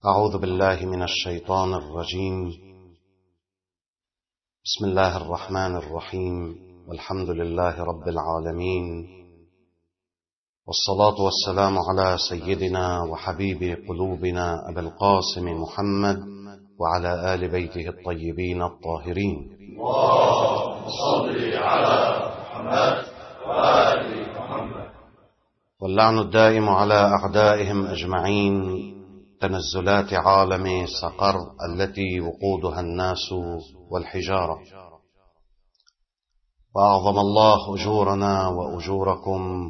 أعوذ بالله من الشيطان الرجيم. بسم الله الرحمن الرحيم، والحمد لله رب العالمين، والصلاة والسلام على سيدنا وحبيب قلوبنا أبي القاسم محمد وعلى آل بيته الطيبين الطاهرين. اللهم صل على محمد وآل محمد. واللعن الدائم على أعدائهم أجمعين. تنزلات عالم سقر التي وقودها الناس والحجارة. وأعظم الله أجورنا وأجوركم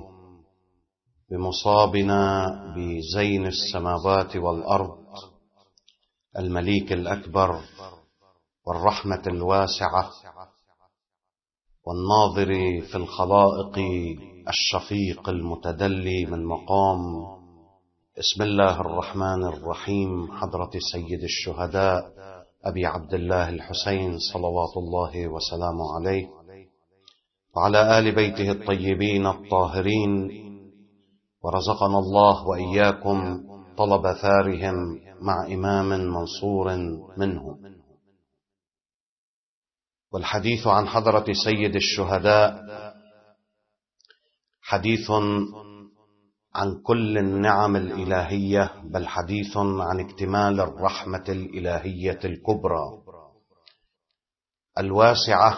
بمصابنا بزين السماوات والأرض، المليك الأكبر والرحمة الواسعة، والناظر في الخلائق الشفيق المتدلي من مقام بسم الله الرحمن الرحيم حضرة سيد الشهداء أبي عبد الله الحسين صلوات الله وسلامه عليه، وعلى آل بيته الطيبين الطاهرين. ورزقنا الله وإياكم طلب ثارهم مع إمام منصور منهم. والحديث عن حضرة سيد الشهداء حديث عن كل النعم الإلهية، بل حديث عن اكتمال الرحمة الإلهية الكبرى الواسعة،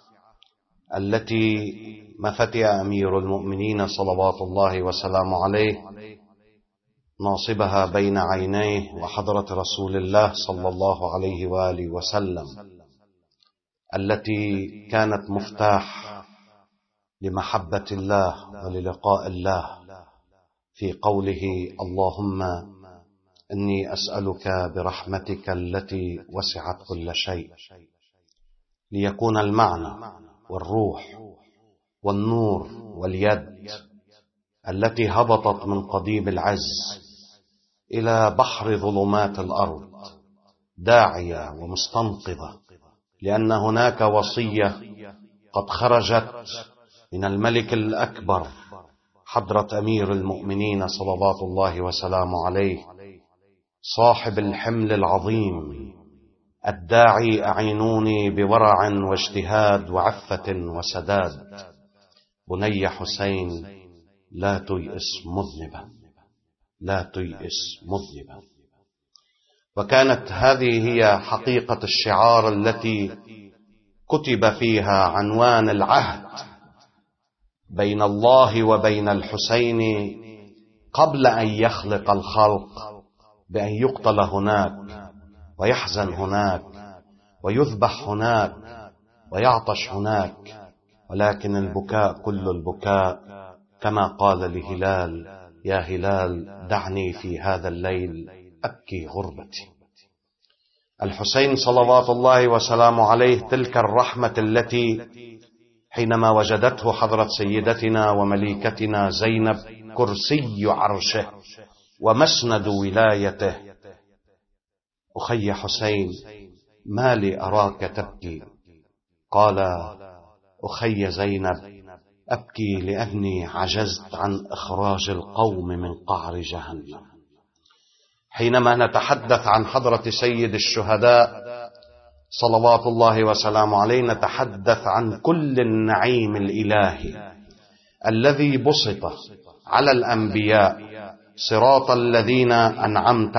التي مفتئ أمير المؤمنين صلوات الله وسلامه عليه ناصبها بين عينيه وحضرة رسول الله صلى الله عليه وآله وسلم، التي كانت مفتاح لمحبة الله وللقاء الله، في قوله: اللهم إني أسألك برحمتك التي وسعت كل شيء، ليكون المعنى والروح والنور واليد التي هبطت من قضيب العز إلى بحر ظلمات الأرض داعية ومستنقذة، لأن هناك وصية قد خرجت من الملك الأكبر حضرة أمير المؤمنين صلوات الله وسلامه عليه، صاحب الحمل العظيم الداعي: أعينوني بورع واجتهاد وعفة وسداد، بني حسين لا تيئس مذنبا، لا تيئس مذنبا. وكانت هذه هي حقيقة الشعار التي كتب فيها عنوان العهد بين الله وبين الحسين قبل أن يخلق الخلق، بأن يقتل هناك ويحزن هناك ويذبح هناك ويعطش هناك، ولكن البكاء كل البكاء، كما قال لهلال: يا هلال دعني في هذا الليل أبكي غربتي. الحسين صلوات الله وسلامه عليه تلك الرحمة التي حينما وجدته حضرة سيدتنا ومليكتنا زينب كرسي عرشه ومسند ولايته: أخي حسين ما لي أراك تبكي؟ قال: أخي زينب أبكي لأني عجزت عن إخراج القوم من قعر جهنم. حينما نتحدث عن حضرة سيد الشهداء صلوات الله وسلامه عليه نتحدث عن كل النعيم الإلهي الذي بسط على الأنبياء، صراط الذين أنعمت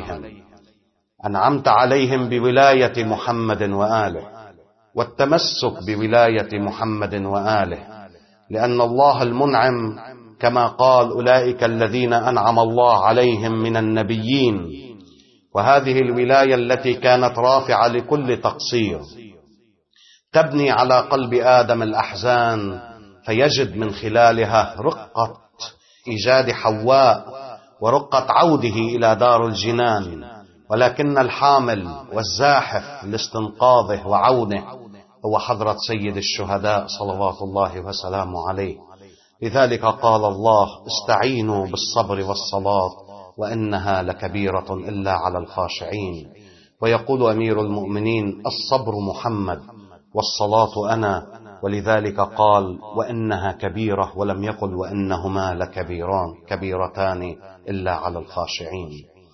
عليهم بولاية محمد وآله والتمسك بولاية محمد وآله، لأن الله المنعم كما قال: أولئك الذين أنعم الله عليهم من النبيين. وهذه الولاية التي كانت رافعة لكل تقصير تبني على قلب آدم الأحزان، فيجد من خلالها رقة إيجاد حواء ورقة عوده إلى دار الجنان، ولكن الحامل والزاحف لاستنقاذه وعونه هو حضرة سيد الشهداء صلوات الله وسلامه عليه. لذلك قال الله: استعينوا بالصبر والصلاة وإنها لكبيرة إلا على الخاشعين. ويقول أمير المؤمنين: الصبر محمد والصلاة أنا، ولذلك قال: وإنها كبيرة، ولم يقل وإنهما لكبيرتان إلا على الخاشعين.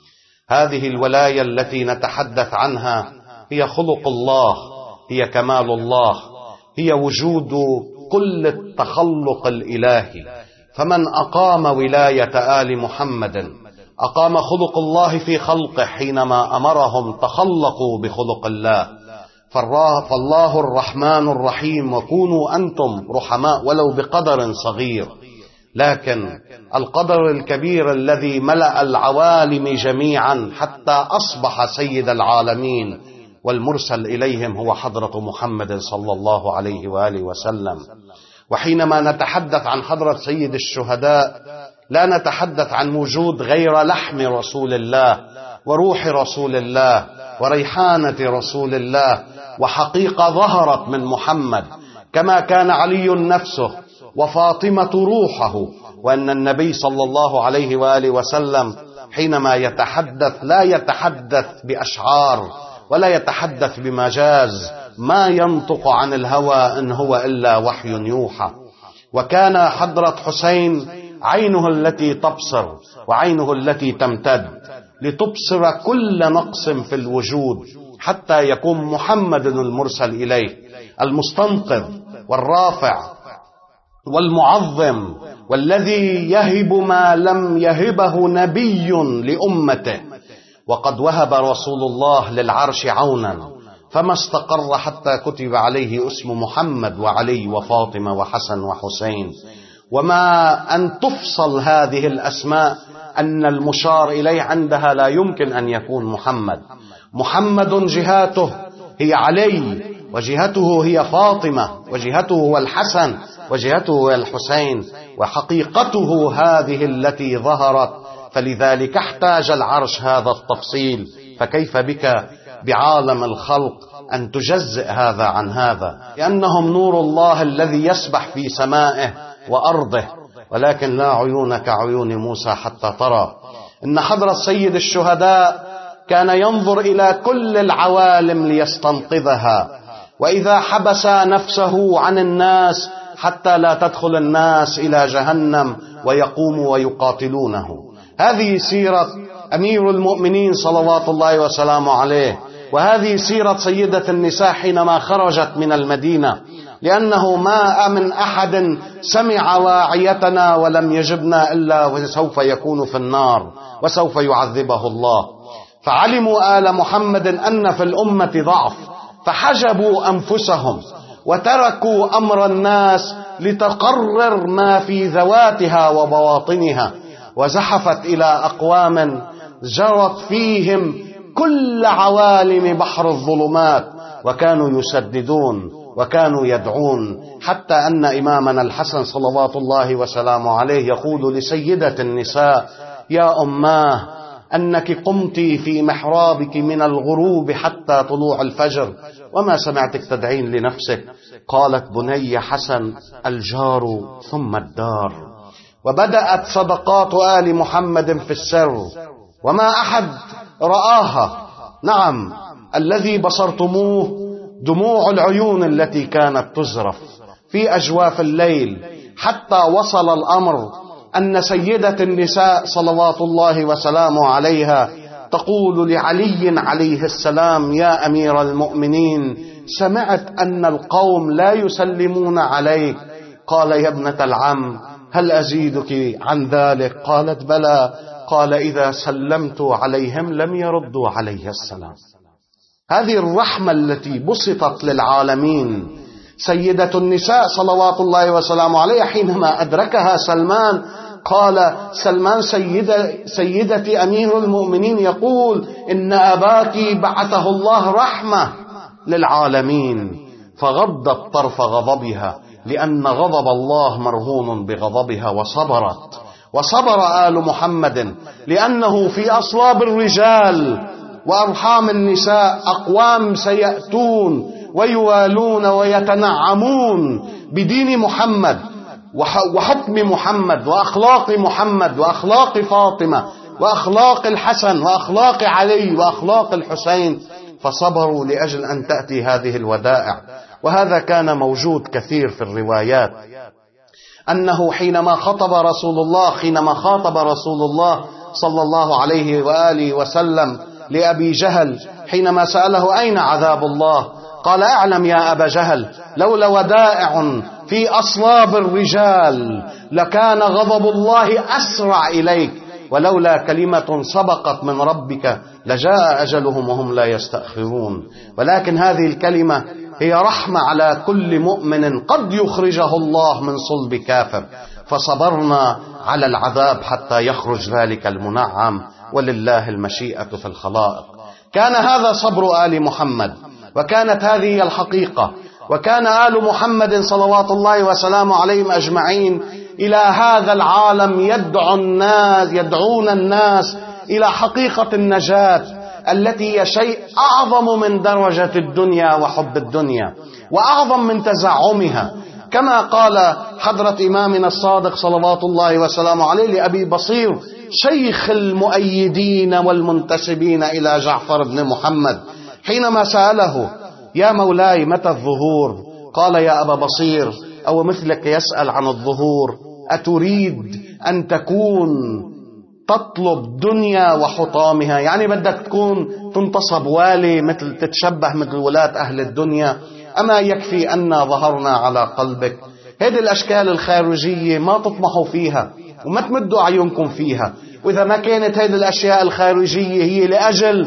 هذه الولاية التي نتحدث عنها هي خلق الله، هي كمال الله، هي وجود كل التخلق الإلهي. فمن أقام ولاية آل محمد أقام خلق الله في خلقه حينما أمرهم تخلقوا بخلق الله. فالله الرحمن الرحيم، وكونوا أنتم رحماء ولو بقدر صغير. لكن القدر الكبير الذي ملأ العوالم جميعا حتى أصبح سيد العالمين والمرسل إليهم هو حضرة محمد صلى الله عليه وآله وسلم. وحينما نتحدث عن حضرة سيد الشهداء لا نتحدث عن وجود غير لحم رسول الله وروح رسول الله وريحانة رسول الله وحقيقة ظهرت من محمد، كما كان علي نفسه وفاطمة روحه. وأن النبي صلى الله عليه وآله وسلم حينما يتحدث لا يتحدث بأشعار ولا يتحدث بمجاز، ما ينطق عن الهوى إن هو إلا وحي يوحى. وكان حضرة حسين عينه التي تبصر وعينه التي تمتد لتبصر كل نقص في الوجود حتى يكون محمد المرسل إليه المستنقذ والرافع والمعظم، والذي يهب ما لم يهبه نبي لأمته. وقد وهب رسول الله للعرش عونا فما استقر حتى كتب عليه اسم محمد وعلي وفاطمة وحسن وحسين. وما أن تفصل هذه الأسماء أن المشار إليه عندها لا يمكن أن يكون محمد. محمد جهاته هي علي، وجهته هي فاطمة، وجهته هو الحسن، وجهته هو الحسين، وحقيقته هذه التي ظهرت. فلذلك احتاج العرش هذا التفصيل، فكيف بك بعالم الخلق أن تجزئ هذا عن هذا؟ لأنهم نور الله الذي يسبح في سمائه وأرضه، ولكن لا عيون كعيون موسى حتى ترى. إن حضرة سيد الشهداء كان ينظر إلى كل العوالم ليستنقذها، وإذا حبس نفسه عن الناس حتى لا تدخل الناس إلى جهنم ويقوموا ويقاتلونه. هذه سيرة أمير المؤمنين صلوات الله وسلامه عليه، وهذه سيرة سيدة النساء حينما خرجت من المدينة، لأنه ما من أحد سمع واعيتنا ولم يجبنا إلا وسوف يكون في النار وسوف يعذبه الله. فعلموا آل محمد أن في الأمة ضعف، فحجبوا أنفسهم وتركوا أمر الناس لتقرر ما في ذواتها وبواطنها، وزحفت إلى أقوام جرت فيهم كل عوالم بحر الظلمات، وكانوا يسددون وكانوا يدعون، حتى أن إمامنا الحسن صلوات الله وسلامه عليه يقول لسيدة النساء: يا أماه، أنك قمت في محرابك من الغروب حتى طلوع الفجر وما سمعتك تدعين لنفسك. قالت: بني حسن، الجار ثم الدار. وبدأت صدقات آل محمد في السر وما أحد رآها. نعم، الذي بصرتموه دموع العيون التي كانت تزرف في أجواف الليل، حتى وصل الأمر أن سيدة النساء صلوات الله وسلامه عليها تقول لعلي عليه السلام: يا أمير المؤمنين، سمعت أن القوم لا يسلمون عليك. قال: يا ابنة العم، هل أزيدك عن ذلك؟ قالت: بلى. قال: إذا سلمت عليهم لم يردوا علي السلام. هذه الرحمة التي بسطت للعالمين. سيدة النساء صلوات الله وسلامه عليها حينما أدركها سلمان، قال سلمان: سيدتي أمير المؤمنين يقول إن أباك بعثه الله رحمة للعالمين. فغضت طرف غضبها، لأن غضب الله مرهون بغضبها، وصبر آل محمد، لأنه في أصلاب الرجال وأرحام النساء أقوام سيأتون ويوالون ويتنعمون بدين محمد وحكم محمد وأخلاق محمد وأخلاق فاطمة وأخلاق الحسن وأخلاق علي وأخلاق الحسين، فصبروا لأجل أن تأتي هذه الودائع. وهذا كان موجود كثير في الروايات، أنه حينما خاطب رسول الله صلى الله عليه وآله وسلم لأبي جهل حينما سأله أين عذاب الله؟ قال اعلم يا أبا جهل لولا ودائع في أصلاب الرجال لكان غضب الله أسرع إليك، ولولا كلمة سبقت من ربك لجاء أجلهم وهم لا يستأخرون. ولكن هذه الكلمة هي رحمة على كل مؤمن قد يخرجه الله من صلب كافر، فصبرنا على العذاب حتى يخرج ذلك المنعم، ولله المشيئة في الخلائق. كان هذا صبر آل محمد، وكانت هذه الحقيقة، وكان آل محمد صلوات الله وسلامه عليهم أجمعين إلى هذا العالم يدعون الناس إلى حقيقة النجاة التي هي شيء أعظم من درجة الدنيا وحب الدنيا، وأعظم من تزعمها، كما قال حضرة إمامنا الصادق صلوات الله وسلامه عليه لأبي بصير شيخ المؤيدين والمنتسبين إلى جعفر بن محمد حينما سأله يا مولاي متى الظهور؟ قال يا أبا بصير أو مثلك يسأل عن الظهور، أتريد أن تكون تطلب دنيا وحطامها؟ يعني بدك تكون تنتصب والي مثل تتشبه مثل ولاة أهل الدنيا؟ أما يكفي أن ظهرنا على قلبك؟ هذه الأشكال الخارجية ما تطمحوا فيها وما تمدوا عيونكم فيها. وإذا ما كانت هذه الأشياء الخارجية هي لأجل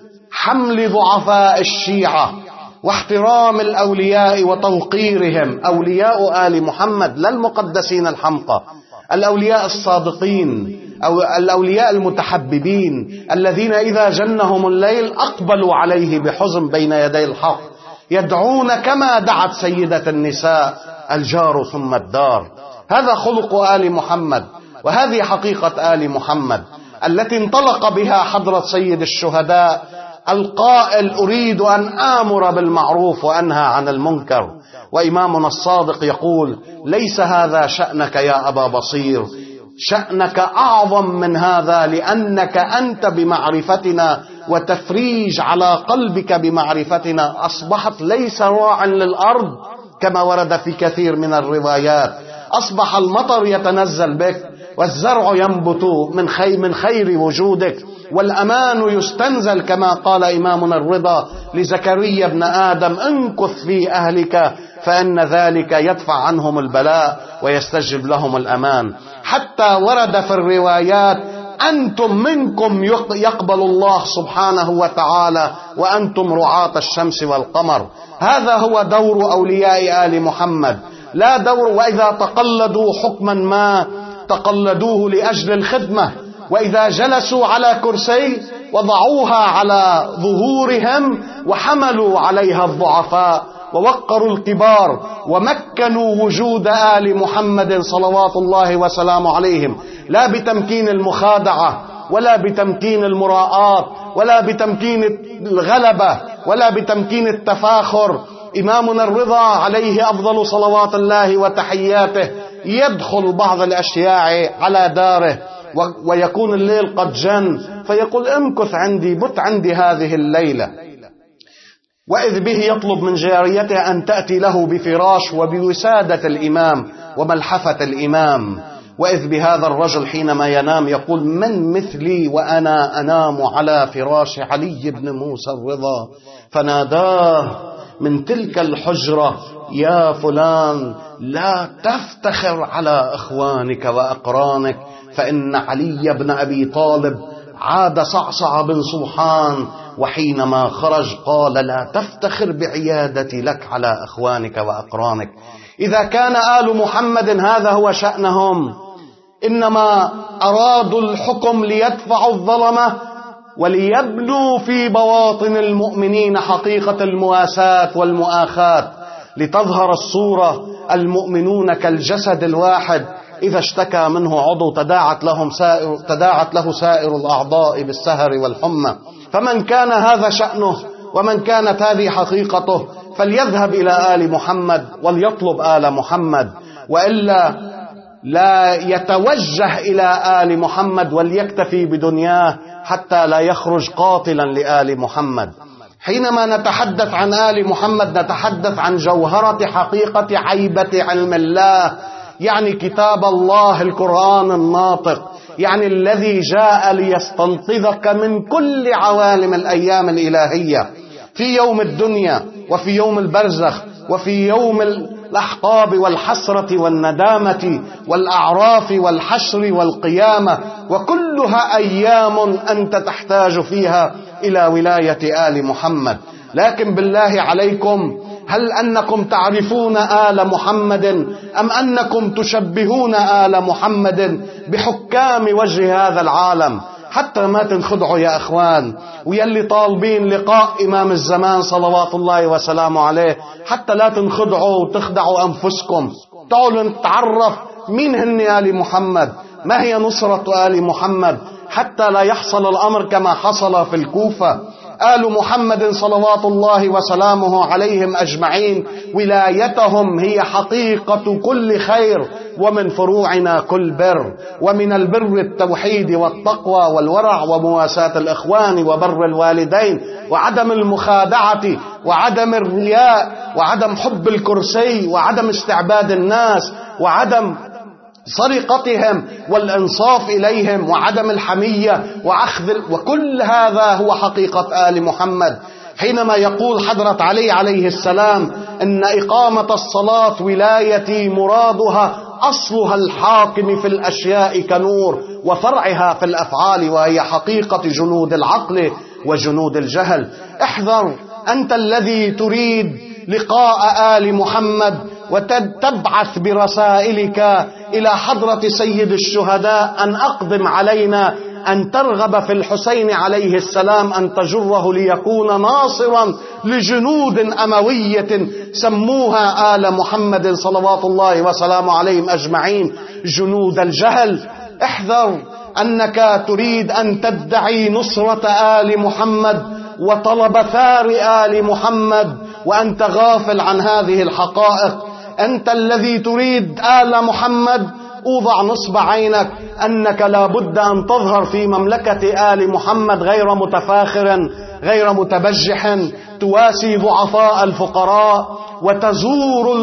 حمل ضعفاء الشيعة واحترام الأولياء وتوقيرهم، أولياء آل محمد لا المقدسين الحمقى، الأولياء الصادقين أو الأولياء المتحببين الذين إذا جنهم الليل أقبلوا عليه بحزن بين يدي الحق، يدعون كما دعت سيدة النساء الجار ثم الدار. هذا خلق آل محمد، وهذه حقيقة آل محمد التي انطلق بها حضرة سيد الشهداء القائل أريد أن آمر بالمعروف وأنهى عن المنكر. وإمامنا الصادق يقول ليس هذا شأنك يا أبا بصير، شأنك أعظم من هذا، لأنك أنت بمعرفتنا وتفريج على قلبك بمعرفتنا أصبحت ليس راعا للأرض كما ورد في كثير من الروايات، أصبح المطر يتنزل بك والزرع ينبت من خير وجودك، والأمان يستنزل كما قال إمامنا الرضا لزكريا بن آدم انكث في أهلك فإن ذلك يدفع عنهم البلاء ويستجب لهم الأمان. حتى ورد في الروايات أنتم منكم يقبل الله سبحانه وتعالى وأنتم رعاة الشمس والقمر. هذا هو دور أولياء آل محمد، لا دور وإذا تقلدوا حكما ما تقلدوه لأجل الخدمة، وإذا جلسوا على كرسي وضعوها على ظهورهم وحملوا عليها الضعفاء ووقروا الكبار ومكنوا وجود آل محمد صلوات الله وسلامه عليهم، لا بتمكين المخادعة ولا بتمكين المراءات ولا بتمكين الغلبة ولا بتمكين التفاخر. إمامنا الرضا عليه أفضل صلوات الله وتحياته يدخل بعض الأشياء على داره ويكون الليل قد جن فيقول امكث عندي، بت عندي هذه الليلة، وإذ به يطلب من جاريته أن تأتي له بفراش وبوسادة الإمام وملحفة الإمام. وإذ بهذا الرجل حينما ينام يقول من مثلي وأنا أنام على فراش علي بن موسى الرضا؟ فناداه من تلك الحجرة يا فلان لا تفتخر على إخوانك وأقرانك، فإن علي بن أبي طالب عاد صعصع بن صوحان وحينما خرج قال لا تفتخر بعيادتي لك على إخوانك وأقرانك. إذا كان آل محمد هذا هو شأنهم، إنما أرادوا الحكم ليدفعوا الظلمة وليبنوا في بواطن المؤمنين حقيقة المواساة والمؤاخاة، لتظهر الصورة المؤمنون كالجسد الواحد إذا اشتكى منه عضو تداعت له سائر الأعضاء بالسهر والحمى. فمن كان هذا شأنه ومن كانت هذه حقيقته فليذهب إلى آل محمد وليطلب آل محمد، وإلا لا يتوجه إلى آل محمد وليكتفي بدنياه حتى لا يخرج قاتلا لآل محمد. حينما نتحدث عن آل محمد نتحدث عن جوهرة حقيقة عيبة علم الله، يعني كتاب الله القرآن الناطق، يعني الذي جاء ليستنقذك من كل عوالم الأيام الإلهية، في يوم الدنيا وفي يوم البرزخ وفي يوم الأحقاب والحسرة والندامة والأعراف والحشر والقيامة، وكلها أيام أنت تحتاج فيها إلى ولاية آل محمد. لكن بالله عليكم، هل أنكم تعرفون آل محمد أم أنكم تشبهون آل محمد بحكام وجه هذا العالم؟ حتى ما تنخدعوا يا أخوان، ويلي طالبين لقاء إمام الزمان صلوات الله وسلامه عليه، حتى لا تنخدعوا وتخدعوا أنفسكم. تعالوا نتعرف مين هن آل محمد، ما هي نصرة آل محمد، حتى لا يحصل الأمر كما حصل في الكوفة. آل محمد صلوات الله وسلامه عليهم أجمعين ولايتهم هي حقيقة كل خير، ومن فروعنا كل بر، ومن البر التوحيد والتقوى والورع ومواساة الإخوان وبر الوالدين وعدم المخادعة وعدم الرياء وعدم حب الكرسي وعدم استعباد الناس وعدم سرقتهم والإنصاف إليهم وعدم الحمية وكل هذا هو حقيقة آل محمد. حينما يقول حضرة علي عليه السلام إن إقامة الصلاة ولايتي مرادها أصلها الحاكم في الأشياء كنور وفرعها في الأفعال، وهي حقيقة جنود العقل وجنود الجهل. احذر أنت الذي تريد لقاء آل محمد وتبعث برسائلك إلى حضرة سيد الشهداء أن أقدم علينا، أن ترغب في الحسين عليه السلام أن تجره ليكون ناصرا لجنود أموية سموها آل محمد صلوات الله وسلامه عليهم أجمعين جنود الجهل. احذر أنك تريد أن تدعي نصرة آل محمد وطلب ثار آل محمد وأنت غافل عن هذه الحقائق. أنت الذي تريد آل محمد، أوضع نصب عينك أنك لا بد أن تظهر في مملكة آل محمد غير متفاخر غير متبجح، تواسي ضعفاء الفقراء وتزور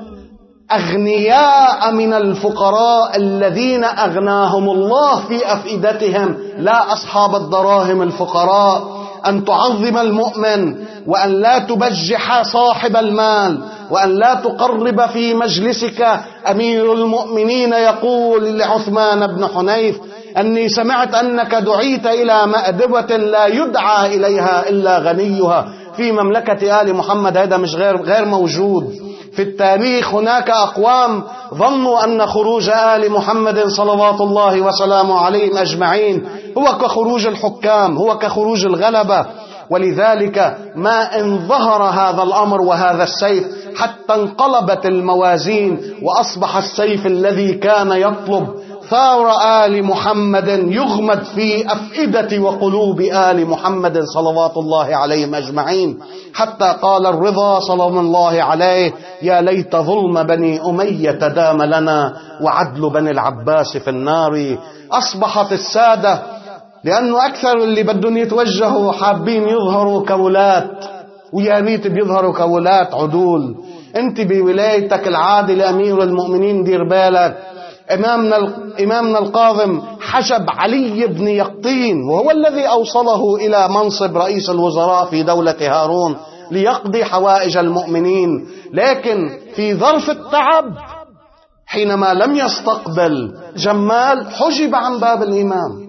الأغنياء من الفقراء الذين أغناهم الله في أفئدتهم، لا أصحاب الدراهم الفقراء. أن تعظم المؤمن وأن لا تبجح صاحب المال وأن لا تقرب في مجلسك. أمير المؤمنين يقول لعثمان بن حنيف أني سمعت أنك دعيت إلى مأدبة لا يدعى إليها إلا غنيها. في مملكة آل محمد هذا مش غير موجود في التاريخ. هناك أقوام ظنوا أن خروج آل محمد صلوات الله وسلامه عليهم أجمعين هو كخروج الحكام، هو كخروج الغلبة. ولذلك ما إن ظهر هذا الأمر وهذا السيف حتى انقلبت الموازين، وأصبح السيف الذي كان يطلب ثار آل محمد يغمد في أفئدة وقلوب آل محمد صلوات الله عليهم أجمعين، حتى قال الرضا صلى الله عليه: يا ليت ظلم بني أمية دام لنا وعدل بني العباس في النار. أصبحت السادة لأنه أكثر اللي بدهم يتوجهوا حابين يظهروا كولات، ويا ريت بيظهروا كولات عدول. انت بولايتك العادل أمير المؤمنين دير بالك. إمامنا القاضم حجب علي بن يقطين، وهو الذي أوصله إلى منصب رئيس الوزراء في دولة هارون ليقضي حوائج المؤمنين. لكن في ظرف التعب حينما لم يستقبل جمال حجب عن باب الإمام.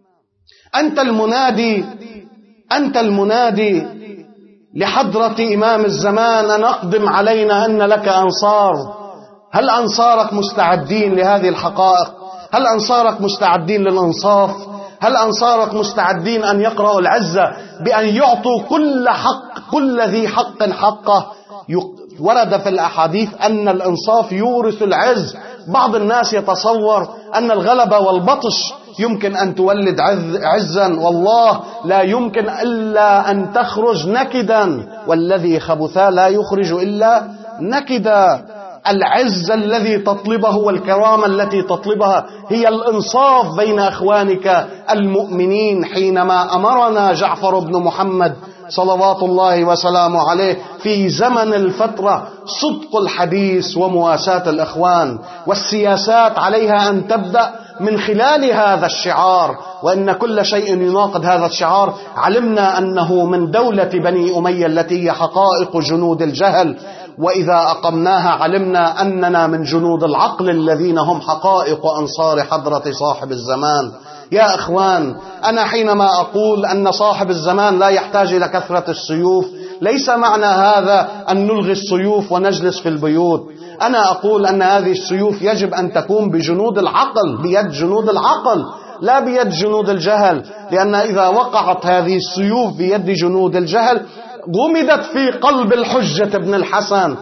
أنت المنادي لحضرة إمام الزمان أن أقدم علينا أن لك أنصار. هل أنصارك مستعدين لهذه الحقائق؟ هل أنصارك مستعدين للإنصاف؟ هل أنصارك مستعدين أن يقرأوا العزة بأن يعطوا كل ذي حق حقه؟ ورد في الأحاديث أن الإنصاف يورث العز. بعض الناس يتصور أن الغلبة والبطش يمكن أن تولد عزا، والله لا يمكن إلا أن تخرج نكدا، والذي خبثا لا يخرج إلا نكدا. العز الذي تطلبه والكرامة التي تطلبها هي الإنصاف بين أخوانك المؤمنين. حينما أمرنا جعفر بن محمد صلوات الله وسلامه عليه في زمن الفترة صدق الحديث ومواساة الإخوان، والسياسات عليها أن تبدأ من خلال هذا الشعار، وإن كل شيء يناقض هذا الشعار، علمنا أنه من دولة بني أمية التي هي حقائق جنود الجهل، وإذا أقمناها علمنا أننا من جنود العقل الذين هم حقائق أنصار حضرة صاحب الزمان. يا أخوان، أنا حينما أقول أن صاحب الزمان لا يحتاج إلى كثرة السيوف، ليس معنى هذا أن نلغي السيوف ونجلس في البيوت. أنا أقول أن هذه السيوف يجب أن تكون بجنود العقل، بيد جنود العقل، لا بيد جنود الجهل، لأن إذا وقعت هذه السيوف بيد جنود الجهل غمدت في قلب الحجة ابن الحسن.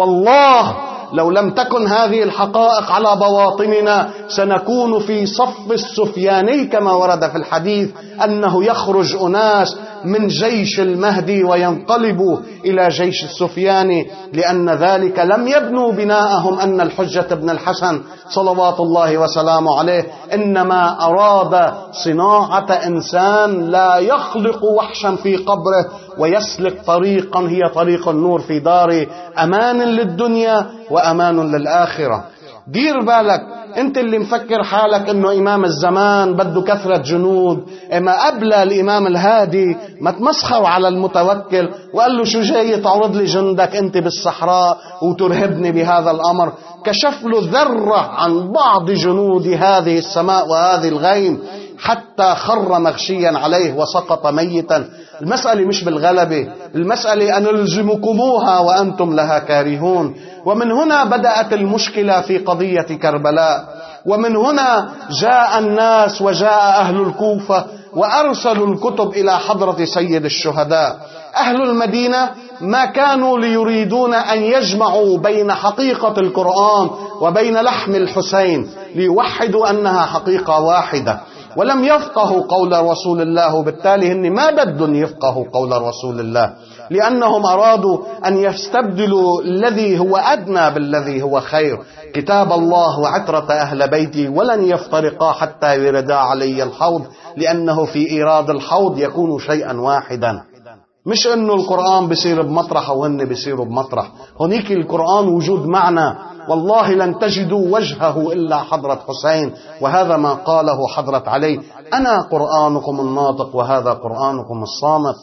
والله لو لم تكن هذه الحقائق على بواطننا سنكون في صف السفياني، كما ورد في الحديث أنه يخرج أناس من جيش المهدي وينقلبوا إلى جيش السفياني، لأن ذلك لم يبنوا بناءهم أن الحجة ابن الحسن صلوات الله وسلامه عليه إنما أراد صناعة إنسان لا يخلق وحشا في قبره ويسلك طريقا هي طريق النور في دار أمان للدنيا وأمان للآخرة. دير بالك، انت اللي مفكر حالك انه امام الزمان بده كثرة جنود، اما قبل الامام الهادي ما تمسخر على المتوكل وقال له شو جاي تعرض لي جندك انت بالصحراء وترهبني بهذا الامر؟ كشف له ذرة عن بعض جنود هذه السماء وهذه الغيم حتى خر مغشيا عليه وسقط ميتا. المسألة مش بالغلبة، المسألة أن نلزمكموها وأنتم لها كارهون. ومن هنا بدأت المشكلة في قضية كربلاء، ومن هنا جاء الناس وجاء أهل الكوفة وأرسلوا الكتب إلى حضرة سيد الشهداء. أهل المدينة ما كانوا ليريدون أن يجمعوا بين حقيقة القرآن وبين لحم الحسين ليوحدوا أنها حقيقة واحدة، ولم يفقهوا قول رسول الله، وبالتالي هن ما بدهم يفقهوا قول رسول الله، لأنهم أرادوا أن يستبدلوا الذي هو أدنى بالذي هو خير، كتاب الله وعترة أهل بيتي، ولن يفترقا حتى يردا علي الحوض، لأنه في إيراد الحوض يكون شيئا واحدا. مش أنه القرآن بيصير بمطرح وهن بيصيروا بمطرح، هنيك القرآن وجود معنى، والله لن تجدوا وجهه إلا حضرة حسين، وهذا ما قاله حضرة علي: أنا قرآنكم الناطق وهذا قرآنكم الصامت.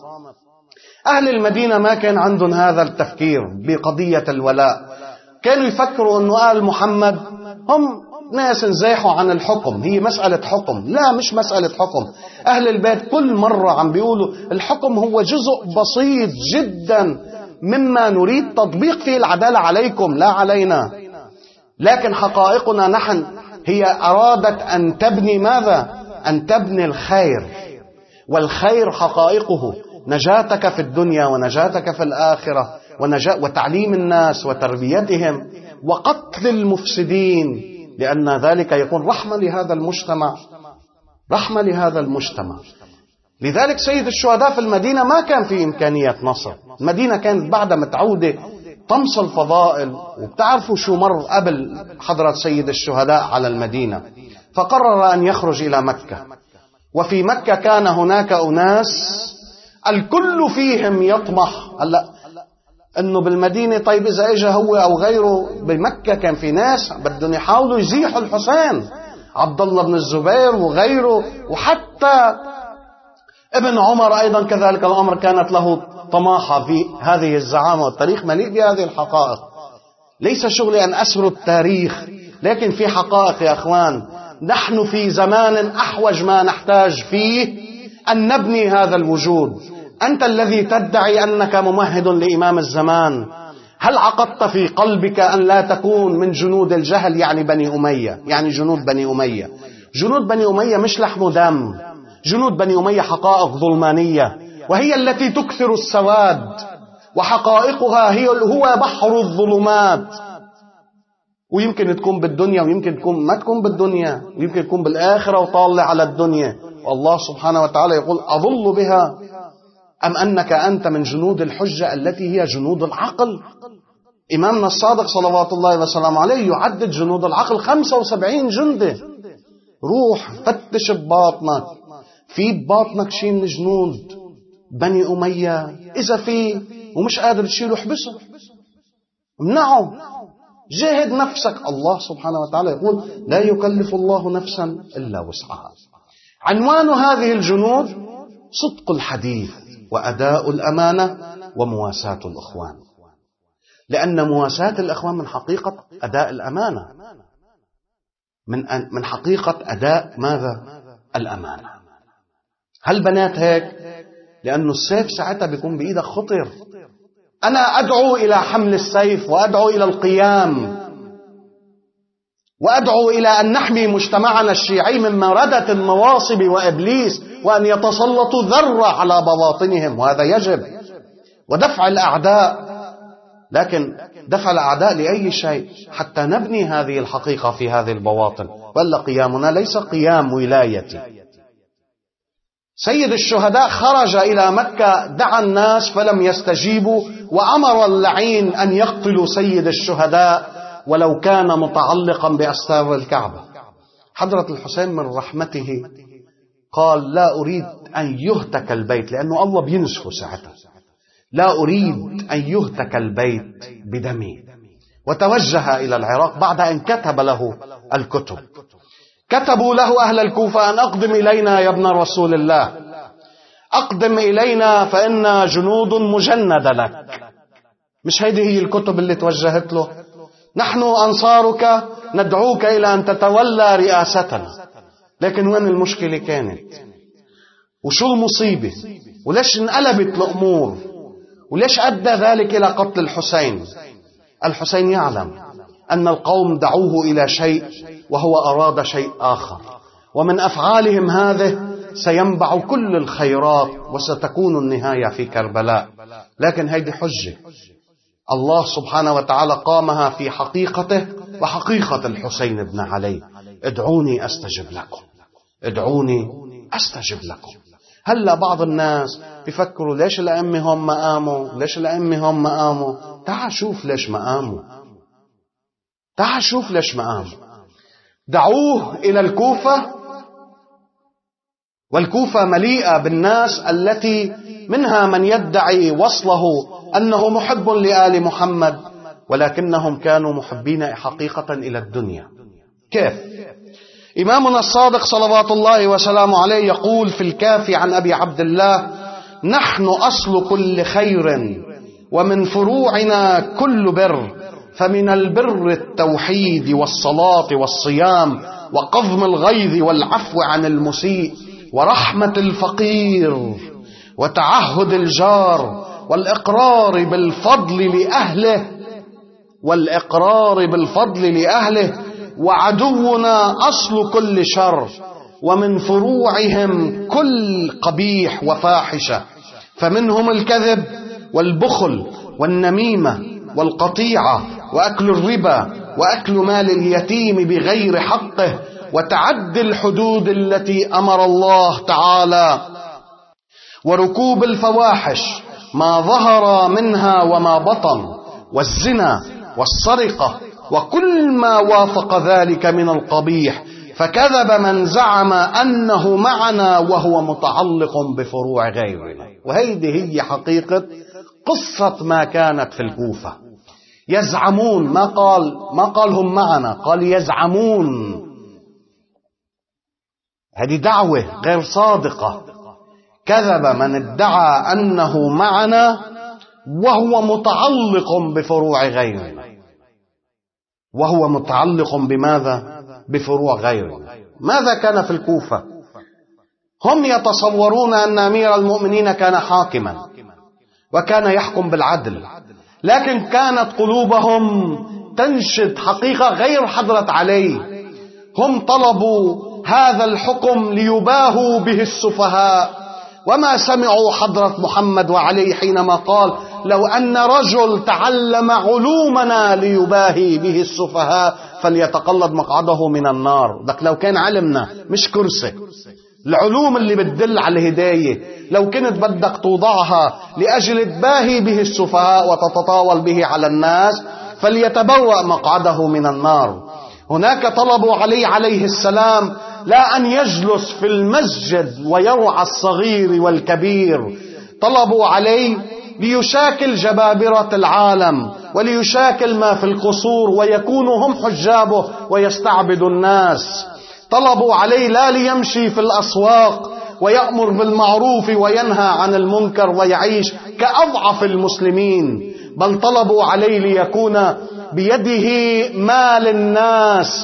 أهل المدينة ما كان عندهم هذا التفكير بقضية الولاء، كانوا يفكروا أنه آل محمد هم ناس نزاحوا عن الحكم، هي مسألة حكم. لا، مش مسألة حكم. أهل البيت كل مرة عم بيقولوا الحكم هو جزء بسيط جدا مما نريد تطبيق فيه العدالة عليكم لا علينا، لكن حقائقنا نحن هي أرادت أن تبني ماذا؟ أن تبني الخير، والخير حقائقه نجاتك في الدنيا ونجاتك في الآخرة، وتعليم الناس وتربيتهم وقتل المفسدين، لأن ذلك يكون رحمة لهذا المجتمع، رحمة لهذا المجتمع. لذلك سيد الشهداء في المدينة ما كان في إمكانية نصر. المدينة كانت بعد متعودة طمس الفضائل، وبتعرفوا شو مر قبل حضرة سيد الشهداء على المدينة، فقرر أن يخرج إلى مكة. وفي مكة كان هناك أناس الكل فيهم يطمح هلا انه بالمدينة، طيب اذا اجى هو او غيره، بمكة كان في ناس بدهم يحاولوا يزيحوا الحسين، عبد الله بن الزبير وغيره، وحتى ابن عمر ايضا كذلك الامر كانت له طماحة في هذه الزعامة، والتاريخ مليء بهذه الحقائق. ليس شغلي ان اسرد التاريخ، لكن في حقائق يا اخوان. نحن في زمان احوج ما نحتاج فيه أن نبني هذا الوجود. أنت الذي تدعي أنك ممهد لإمام الزمان، هل عقدت في قلبك أن لا تكون من جنود الجهل، يعني بني أمية، يعني جنود بني أمية؟ جنود بني أمية مش لحم ودم، جنود بني أمية حقائق ظلمانية، وهي التي تكثر السواد، وحقائقها هو بحر الظلمات. ويمكن تكون بالدنيا، ويمكن تكون ما تكون بالدنيا، ويمكن تكون بالآخرة وطالع على الدنيا. والله سبحانه وتعالى يقول: أضل بها أم أنك أنت من جنود الحجة التي هي جنود العقل؟ إمامنا الصادق صلوات الله وسلامه عليه يعدد جنود العقل 75 جندة. روح فتش بباطنك، في بباطنك شيء من جنود بني أمية؟ إذا في ومش قادر تشيله احبسه، امنعه. جاهد نفسك. الله سبحانه وتعالى يقول لا يكلف الله نفسا إلا وسعها. عنوان هذه الجنود صدق الحديث وأداء الأمانة ومواساة الإخوان، لأن مواساة الإخوان من حقيقة أداء الأمانة، من حقيقة أداء ماذا؟ الأمانة. هل بنات هيك؟ لأنه السيف ساعتها بيكون بإيدك خطر. أنا أدعو إلى حمل السيف، وأدعو إلى القيام، وأدعو إلى أن نحمي مجتمعنا الشيعي من مردة النواصب وإبليس، وأن يتسلطوا ذرة على بواطنهم، وهذا يجب، ودفع الأعداء. لكن دفع الأعداء لأي شيء؟ حتى نبني هذه الحقيقة في هذه البواطن، وإلا قيامنا ليس قيام ولايتي. سيد الشهداء خرج إلى مكة، دعا الناس فلم يستجيبوا، وأمر اللعين أن يقتلوا سيد الشهداء ولو كان متعلقا بأستار الكعبة. حضرة الحسين من رحمته قال لا أريد أن يهتك البيت، لأنه الله بينسفه ساعتها، لا أريد أن يهتك البيت بدمي. وتوجه إلى العراق بعد أن كتب له الكتب. كتبوا له أهل الكوفة أن أقدم إلينا يا ابن رسول الله، أقدم إلينا فإن جنود مجندة لك. مش هذه هي الكتب اللي توجهت له؟ نحن أنصارك ندعوك إلى أن تتولى رئاستنا. لكن وين المشكلة كانت؟ وشو المصيبة؟ وليش انقلبت الأمور؟ وليش أدى ذلك إلى قتل الحسين؟ الحسين يعلم أن القوم دعوه إلى شيء وهو أراد شيء آخر، ومن أفعالهم هذه سينبع كل الخيرات وستكون النهاية في كربلاء. لكن هذه حجة الله سبحانه وتعالى قامها في حقيقته وحقيقة الحسين بن علي. ادعوني أستجب لكم، ادعوني أستجب لكم. هلأ بعض الناس بيفكروا ليش الأئمة هم ما قاموا، ليش الأئمة هم ما قاموا. تعال شوف ليش ما قاموا، تعال شوف ليش ما قاموا. دعوه إلى الكوفة، والكوفة مليئة بالناس التي منها من يدعي وصله أنه محب لآل محمد، ولكنهم كانوا محبين حقيقة إلى الدنيا. كيف؟ إمامنا الصادق صلوات الله وسلامه عليه يقول في الكافي عن أبي عبد الله: نحن أصل كل خير ومن فروعنا كل بر، فمن البر التوحيد والصلاة والصيام وقضم الغيظ والعفو عن المسيء ورحمة الفقير وتعهد الجار والإقرار بالفضل لأهله وعدونا أصل كل شر، ومن فروعهم كل قبيح وفاحشة، فمنهم الكذب والبخل والنميمة والقطيعة وأكل الربا وأكل مال اليتيم بغير حقه وتعدي الحدود التي أمر الله تعالى، وركوب الفواحش ما ظهر منها وما بطن، والزنا والسرقة وكل ما وافق ذلك من القبيح. فكذب من زعم أنه معنا وهو متعلق بفروع غيرنا. وهذه هي حقيقة قصة ما كانت في الكوفة. يزعمون، ما قال هم معنا، قال يزعمون. هذه دعوة غير صادقة. كذب من ادعى أنه معنا وهو متعلق بفروع غيرنا. وهو متعلق بماذا؟ بفروع غيرنا. ماذا كان في الكوفة؟ هم يتصورون أن أمير المؤمنين كان حاكما وكان يحكم بالعدل، لكن كانت قلوبهم تنشد حقيقة غير حضرة علي. هم طلبوا هذا الحكم ليباهوا به السفهاء، وما سمعوا حضرة محمد وعلي حينما قال: لو أن رجل تعلم علومنا ليباهي به السفهاء فليتقلد مقعده من النار. لك لو كان علمنا مش كرسي، العلوم اللي بتدل على الهداية، لو كنت بدك توضعها لأجل تباهي به السفهاء وتتطاول به على الناس فليتبوأ مقعده من النار. هناك طلبوا علي عليه السلام لا أن يجلس في المسجد ويرعى الصغير والكبير، طلبوا عليه ليشاكل جبابرة العالم وليشاكل ما في القصور ويكونوا هم حجابه ويستعبد الناس. طلبوا عليه لا ليمشي في الأسواق ويأمر بالمعروف وينهى عن المنكر ويعيش كأضعف المسلمين، بل طلبوا عليه ليكون بيده مال الناس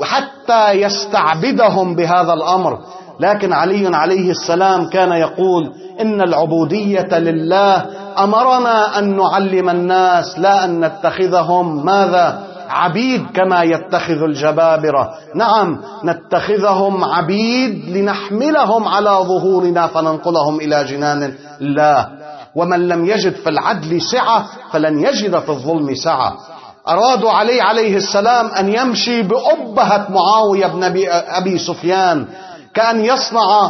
حتى يستعبدهم بهذا الأمر. لكن علي عليه السلام كان يقول إن العبودية لله أمرنا أن نعلم الناس لا أن نتخذهم ماذا؟ عبيد كما يتخذ الجبابرة. نعم، نتخذهم عبيد لنحملهم على ظهورنا فننقلهم إلى جنان الله. ومن لم يجد في العدل سعة فلن يجد في الظلم سعة. أرادوا عليه السلام أن يمشي بأبهة معاوية بن أبي سفيان، كأن يصنع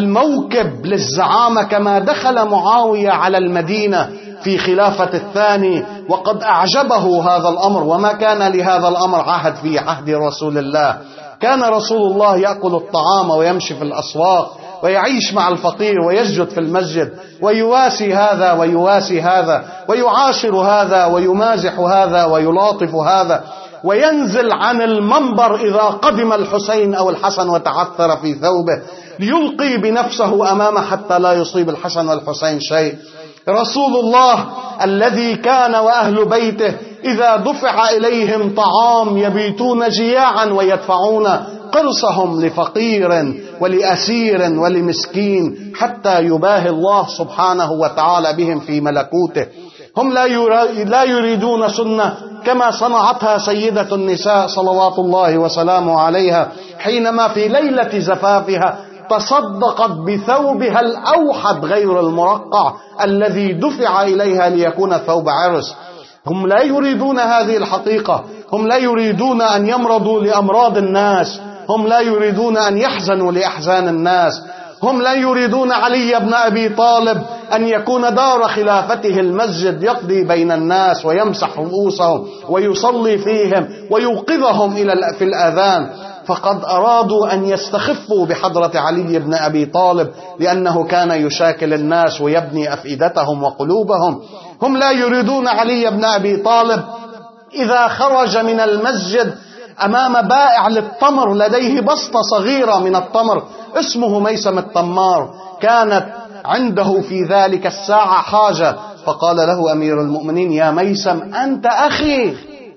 الموكب للزعامة كما دخل معاوية على المدينة في خلافة الثاني، وقد أعجبه هذا الأمر. وما كان لهذا الأمر عهد في عهد رسول الله. كان رسول الله يأكل الطعام ويمشي في الأسواق ويعيش مع الفقير ويسجد في المسجد ويواسي هذا ويواسي هذا ويعاشر هذا ويمازح هذا ويلاطف هذا، وينزل عن المنبر إذا قدم الحسين أو الحسن وتعثر في ثوبه ليلقي بنفسه أمامه حتى لا يصيب الحسن والحسين شيء. رسول الله الذي كان وأهل بيته إذا دفع إليهم طعام يبيتون جياعا ويدفعون قرصهم لفقير ولأسير ولمسكين حتى يباهي الله سبحانه وتعالى بهم في ملكوته. هم لا يريدون سنة كما صنعتها سيدة النساء صلوات الله وسلامه عليها حينما في ليلة زفافها تصدقت بثوبها الأوحد غير المرقع الذي دفع إليها ليكون ثوب عرس. هم لا يريدون هذه الحقيقة. هم لا يريدون أن يمرضوا لأمراض الناس. هم لا يريدون أن يحزنوا لأحزان الناس. هم لا يريدون علي بن أبي طالب أن يكون دار خلافته المسجد يقضي بين الناس ويمسح رؤوسهم ويصلي فيهم ويوقظهم في الأذان. فقد أرادوا أن يستخفوا بحضرة علي بن أبي طالب لأنه كان يشاكل الناس ويبني أفئدتهم وقلوبهم. هم لا يريدون علي بن أبي طالب إذا خرج من المسجد أمام بائع للتمر لديه بسطة صغيرة من التمر اسمه ميسم التمار، كانت عنده في ذلك الساعة حاجة، فقال له أمير المؤمنين: يا ميسم أنت أخي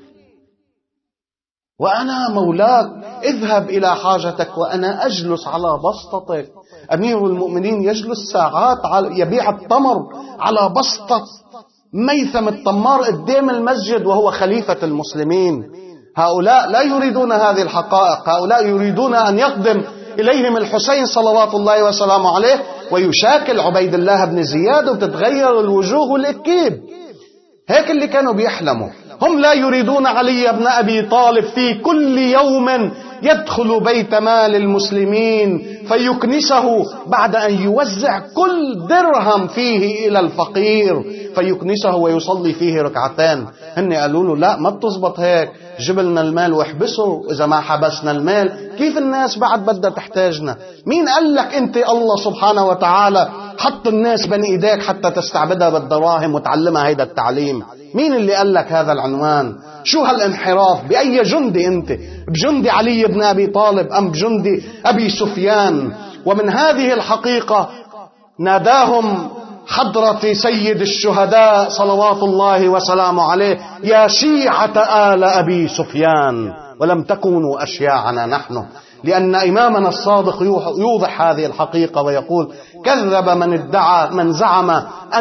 وأنا مولاك، اذهب إلى حاجتك وأنا أجلس على بسطتك. أمير المؤمنين يجلس ساعات يبيع التمر على بسطة ميثم التمار قدام المسجد وهو خليفة المسلمين. هؤلاء لا يريدون هذه الحقائق. هؤلاء يريدون أن يقدم إليهم الحسين صلوات الله وسلامه عليه ويشاكل عبيد الله بن زياد وتتغير الوجوه والإكيد. هيك اللي كانوا بيحلموا. هم لا يريدون علي بن أبي طالب في كل يوم يدخل بيت مال المسلمين فيكنسه بعد أن يوزع كل درهم فيه إلى الفقير، فيكنسه ويصلي فيه ركعتين. هن قالوا له: لا، ما بتزبط هيك، جبلنا المال واحبسه، إذا ما حبسنا المال كيف الناس بعد بدها تحتاجنا؟ مين قال لك أنت الله سبحانه وتعالى حط الناس بين إيديك حتى تستعبدها بالدراهم وتعلمها هيدا التعليم؟ مين اللي قال لك هذا العنوان؟ شو هالانحراف؟ بأي جندي أنت؟ بجندي علي بن أبي طالب أم بجندي أبي سفيان؟ ومن هذه الحقيقة ناداهم حضرة سيد الشهداء صلوات الله وسلامه عليه: يا شيعة آل أبي سفيان، ولم تكونوا أشياعنا نحن. لأن إمامنا الصادق يوضح هذه الحقيقة ويقول: كذب من ادعى، من زعم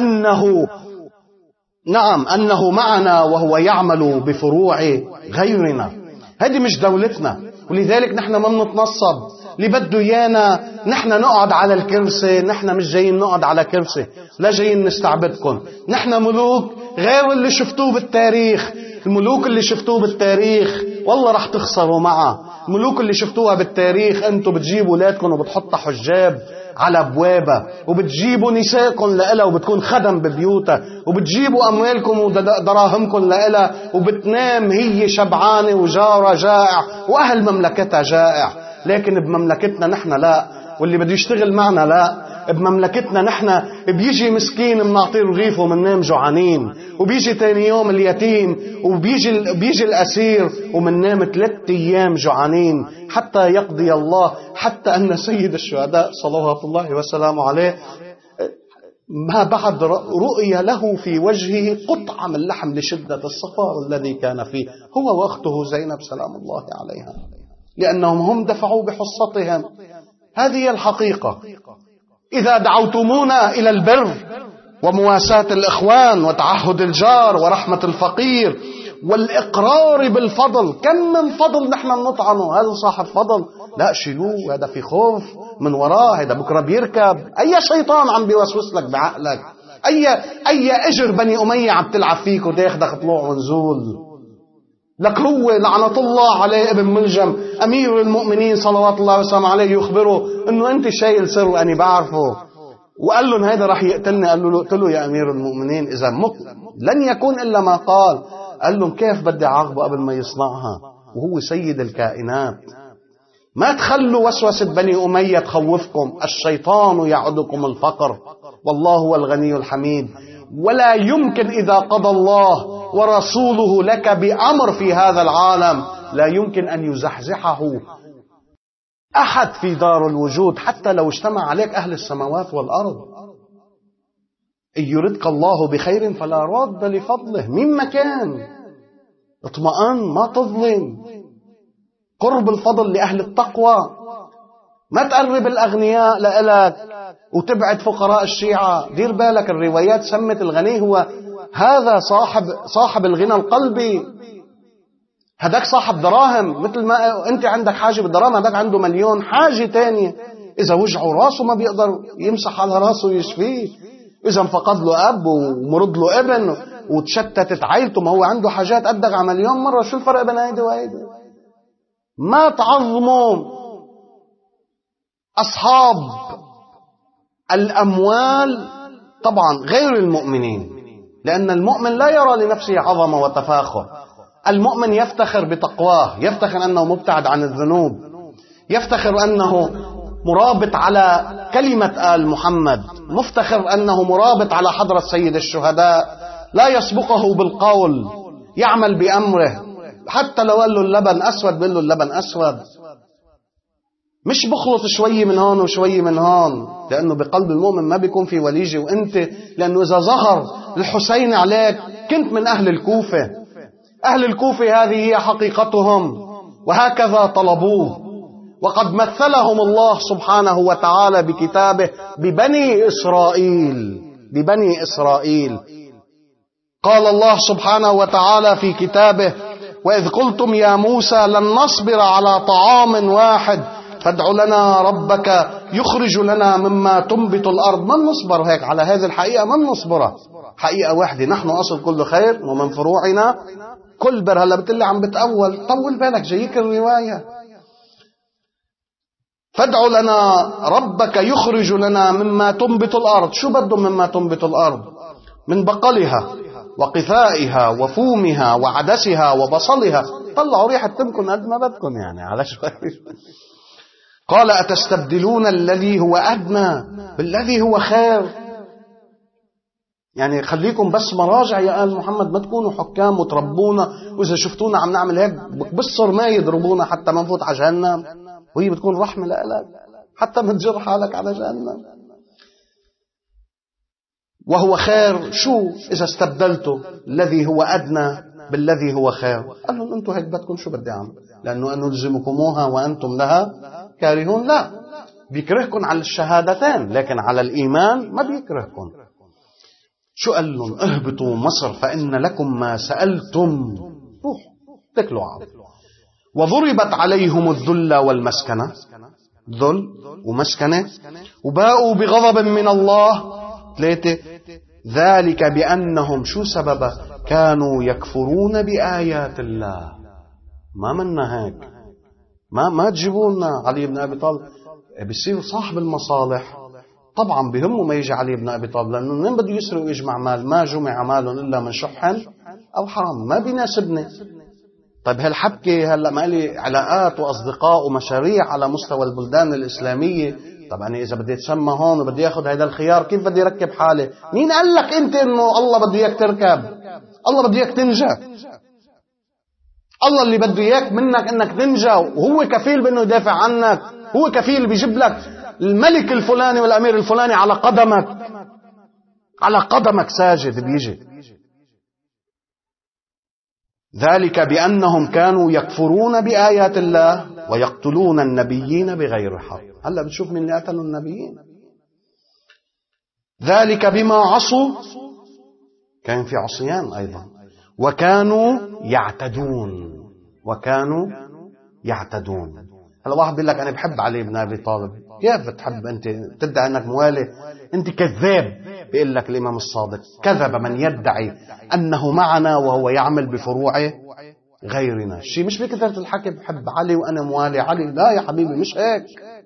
أنه معنا وهو يعمل بفروع غيرنا. هذه مش دولتنا، ولذلك نحن ما بنتنصب. اللي بده إيانا نحن نقعد على الكرسي، نحن مش جايين نقعد على كرسي، لا جايين نستعبدكم. نحن ملوك غير اللي شفتوه بالتاريخ. الملوك اللي شفتوه بالتاريخ والله رح تخسروا معه. الملوك اللي شفتوها بالتاريخ انتوا بتجيبوا اولادكم وبتحطوا حجاب على ابوابها، وبتجيبوا نسائكم لها وبتكون خدم ببيوتها، وبتجيبوا اموالكم ودراهمكم لها وبتنام هي شبعانه وجاره جائع واهل مملكتها جائع. لكن بمملكتنا نحن لا. واللي بده يشتغل معنا لا. بمملكتنا نحن بيجي مسكين بنعطيه رغيف ومننام جوعانين، وبيجي تاني يوم اليتيم، وبيجي الأسير ومننام 3 أيام جوعانين حتى يقضي الله. حتى أن سيد الشهداء صلوات الله وسلامه عليه ما بعد رؤية له في وجهه قطعة من لحم لشدة الصفار الذي كان فيه، هو وأخته زينب سلام الله عليها، لأنهم هم دفعوا بحصتهم. هذه الحقيقة. إذا دعوتمونا إلى البر ومواساة الإخوان وتعهد الجار ورحمة الفقير والإقرار بالفضل، كم من فضل نحن نطعنه، هذا صاحب فضل، لا شيلوه، هذا في خوف من وراه، هذا بكرة بيركب. أي شيطان عم بيوسوس لك بعقلك؟ أي أجر بني أمية عم تلعب فيك وتاخدك طلوع ونزول لك؟ هو لعنة الله عليه ابن ملجم أمير المؤمنين صلوات الله وسلامه عليه يخبره أنه أنت شايل سر وأني بعرفه، وقال لهم هذا رح يقتلني. قال له اقتلوا يا أمير المؤمنين، إذا مت لن يكون إلا ما قال. قال لهم كيف بدي عاقبه قبل ما يصنعها وهو سيد الكائنات؟ ما تخلوا وسوسة بني أمية تخوفكم. الشيطان يعدكم الفقر والله هو الغني الحميد. ولا يمكن إذا قضى الله ورسوله لك بأمر في هذا العالم لا يمكن أن يزحزحه أحد في دار الوجود، حتى لو اجتمع عليك أهل السماوات والأرض. إن يردك الله بخير فلا راد لفضله. من مكان اطمئن، ما تظلم. قرب الفضل لأهل التقوى، ما تقرب الأغنياء لإلك وتبعد فقراء الشيعة. دير بالك، الروايات سمت الغني هو هذا صاحب الغنى القلبي، هداك صاحب دراهم، مثل ما انت عندك حاجة بالدراهم هداك عنده مليون حاجة تانية. إذا وجعوا راسه ما بيقدر يمسح على راسه ويشفيه، إذا انفقد له أب ومرض له ابن وتشتتت عائلته، ما هو عنده حاجات قدك على مليون مرة. شو الفرق بين هيدا وهيدا؟ ما تعظموا أصحاب الأموال طبعا غير المؤمنين، لأن المؤمن لا يرى لنفسه عظمة وتفاخر. المؤمن يفتخر بتقواه، يفتخر أنه مبتعد عن الذنوب، يفتخر أنه مرابط على كلمة آل محمد، مفتخر أنه مرابط على حضرة سيد الشهداء، لا يسبقه بالقول، يعمل بأمره. حتى لو قال له اللبن أسود بيقول له اللبن أسود، مش بخلط شوي من هون وشوي من هون، لأنه بقلب المؤمن ما بيكون في وليجة. وأنت لأنه إذا ظهر الحسين عليك كنت من أهل الكوفة. أهل الكوفة هذه هي حقيقتهم وهكذا طلبوه. وقد مثلهم الله سبحانه وتعالى بكتابه ببني إسرائيل. قال الله سبحانه وتعالى في كتابه: وإذ قلتم يا موسى لن نصبر على طعام واحد فادع لنا ربك يخرج لنا مما تنبت الأرض. ما نصبر هيك على هذه الحقيقة، ما نصبرها. حقيقة واحدة، نحن أصل كل خير ومن فروعنا كل بر. هلا بتقلي عم بتأول، طول بالك جايك الرواية. فادع لنا ربك يخرج لنا مما تنبت الأرض. شو بدهم مما تنبت الأرض؟ من بقلها وقثائها وفومها وعدسها وبصلها. طلعوا ريحة تمكن قد ما بدكم يعني على شوي. قال أتستبدلون الذي هو أدنى بالذي هو خير. يعني خليكم بس مراجع يا آل محمد، ما تكونوا حكام وتربونا، وإذا شفتونا عم نعمل هيك بصر ما يضربونا حتى ما نفوت على جهنم، وهي بتكون رحمة لك حتى ما تجر حالك على جهنم. وهو خير. شو إذا استبدلته الذي هو أدنى بالذي هو خير؟ قال لهم أنتم هيك بدكم، شو بدي أعمل؟ لأنه نلزمكموها وأنتم لها كارهون؟ لا، بيكرهكم على الشهادتين، لكن على الإيمان ما بيكرهكم. شو قال لهم؟ اهبطوا مصر فإن لكم ما سألتم. روح تكلوا عظم. وضربت عليهم الذل والمسكنة، ذل ومسكنة، وباءوا بغضب من الله. 3 ذلك بأنهم شو سببه؟ كانوا يكفرون بآيات الله. ما منا هيك، ما تجيبونا علي بن أبي طالب. بيصير صاحب المصالح طبعا بهمه ما يجي علي بن أبي طالب، لأنه من بده يسرق ويجمع مال؟ ما جمع مال إلا من شح أو حرام. ما بيناسبني. طيب هالحبكة هلأ ما لي علاقات وأصدقاء ومشاريع على مستوى البلدان الإسلامية، طب أنا إذا بدي أتسمى هون وبدي أخذ هذا الخيار كيف بدي أركب حالي؟ مين قال لك أنت إنه الله بده إياك تركب؟ الله بده إياك تنجى. الله اللي بده إياك منك إنك تنجى، وهو كفيل بأنه يدافع عنك. هو كفيل بيجيب لك الملك الفلاني والأمير الفلاني على قدمك، على قدمك ساجد بيجي. ذلك بأنهم كانوا يكفرون بآيات الله ويقتلون النبيين بغير الحق. هلا بتشوف من اللي قتلوا النبيين. ذلك بما عصوا، كان في عصيان أيضا، وكانوا يعتدون. هلا واحد بيقول لك أنا بحب علي بن أبي طالب. كيف بتحب أنت؟ تدعي أنك موالي؟ أنت كذاب. بيقول لك الإمام الصادق: كذب من يدعي أنه معنا وهو يعمل بفروع غيرنا. الشيء مش بكثرة الحكي بحب علي وأنا موالي علي، لا يا حبيبي مش هيك.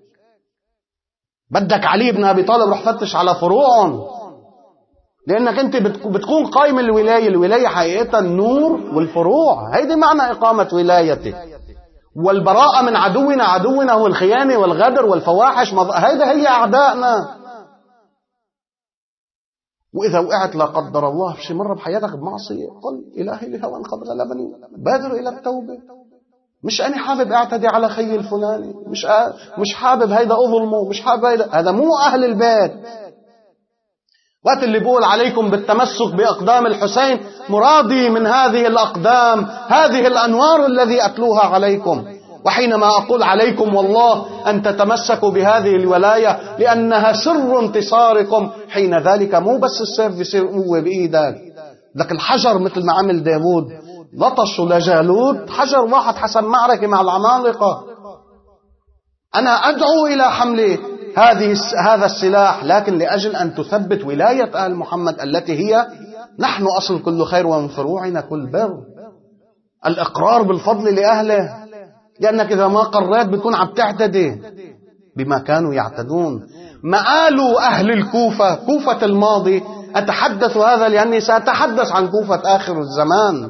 بدك علي بن أبي طالب رح فتش على فروعهم، لأنك أنت بتكون قائم الولاية. الولاية حقيقة النور والفروع، هيدي معنى إقامة ولايته. والبراءة من عدونا هو الخيانة والغدر والفواحش، هيدا هي أعدائنا. وإذا وقعت لا قدر الله في شي مرة بحياتك بمعصية، قل إلهي لهوى قد غلبني، بادر إلى التوبة. مش أنا حابب أعتدي على خي الفلاني، مش حابب هيدا أظلمه، مش حابب هذا مو أهل البيت. وقت اللي بقول عليكم بالتمسك بأقدام الحسين، مرادي من هذه الأقدام هذه الأنوار الذي أتلوها عليكم. وحينما أقول عليكم والله أن تتمسكوا بهذه الولاية لأنها سر انتصاركم، حين ذلك مو بس السيف يصير قوة بإيدك. لك الحجر مثل ما عمل داود لطشوا لجالوت، حجر واحد حسن معركة مع العمالقة. أنا أدعو إلى حمل هذا السلاح، لكن لأجل أن تثبت ولاية آل محمد التي هي نحن أصل كل خير ومن فروعنا كل بر. الإقرار بالفضل لأهله، لأنك إذا ما قررت بتكون عم تعتدي بما كانوا يعتدون. مآل أهل الكوفة، كوفة الماضي، أتحدث هذا لأني سأتحدث عن كوفة آخر الزمان.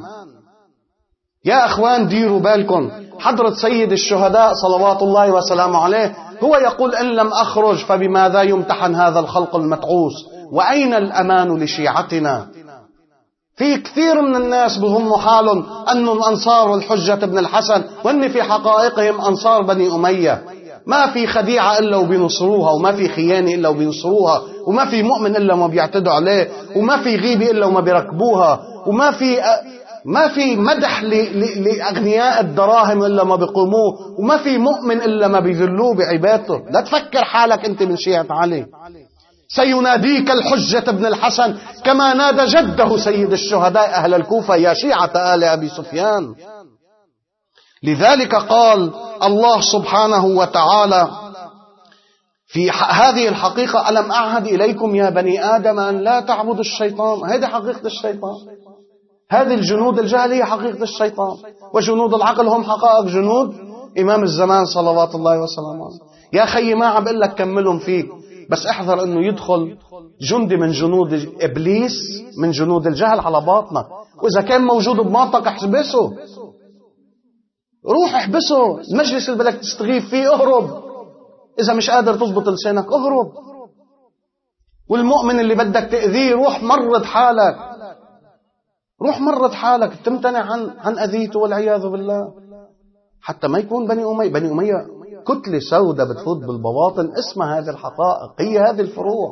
يا أخوان ديروا بالكم، حضرة سيد الشهداء صلوات الله وسلامه عليه هو يقول: إن لم أخرج فبماذا يمتحن هذا الخلق المتعوس؟ وأين الأمان لشيعتنا؟ في كثير من الناس بظنوا حالهم أنهم أنصار الحجة بن الحسن، وأن في حقائقهم أنصار بني أمية. ما في خديعة إلا وبينصروها، وما في خيانة إلا وبينصروها، وما في مؤمن إلا وما بيعتدوا عليه، وما في غيبة إلا وما بيركبوها، وما في مدح لأغنياء الدراهم إلا ما بيقوموه، وما في مؤمن إلا ما بيذلوه بعبادته. لا تفكر حالك أنت من شيعة علي. سيناديك الحجة بن الحسن كما نادى جده سيد الشهداء أهل الكوفة: يا شيعة آل أبي سفيان. لذلك قال الله سبحانه وتعالى في هذه الحقيقة: ألم أعهد إليكم يا بني آدم أن لا تعبدوا الشيطان. هذه حقيقة الشيطان. هذه الجنود الجهلية حقيقة الشيطان، وجنود العقل هم حقائق جنود إمام الزمان صلوات الله وسلامه عليه. يا خي ما عم بقول لك كملهم فيك، بس احذر انه يدخل جندي من جنود إبليس من جنود الجهل على باطنك. وإذا كان موجود بمنطقة احبسه، روح احبسه. المجلس اللي بدك تستغيث فيه اهرب. إذا مش قادر تضبط لسانك اهرب. والمؤمن اللي بدك تأذيه روح مرض حالك، روح مرض حالك، تمتنع عن أذيته والعياذ بالله، حتى ما يكون بني أمية كتلة سوداء بتفوت بالبواطن. اسمها هذه الحقائق، هي هذه الفروع.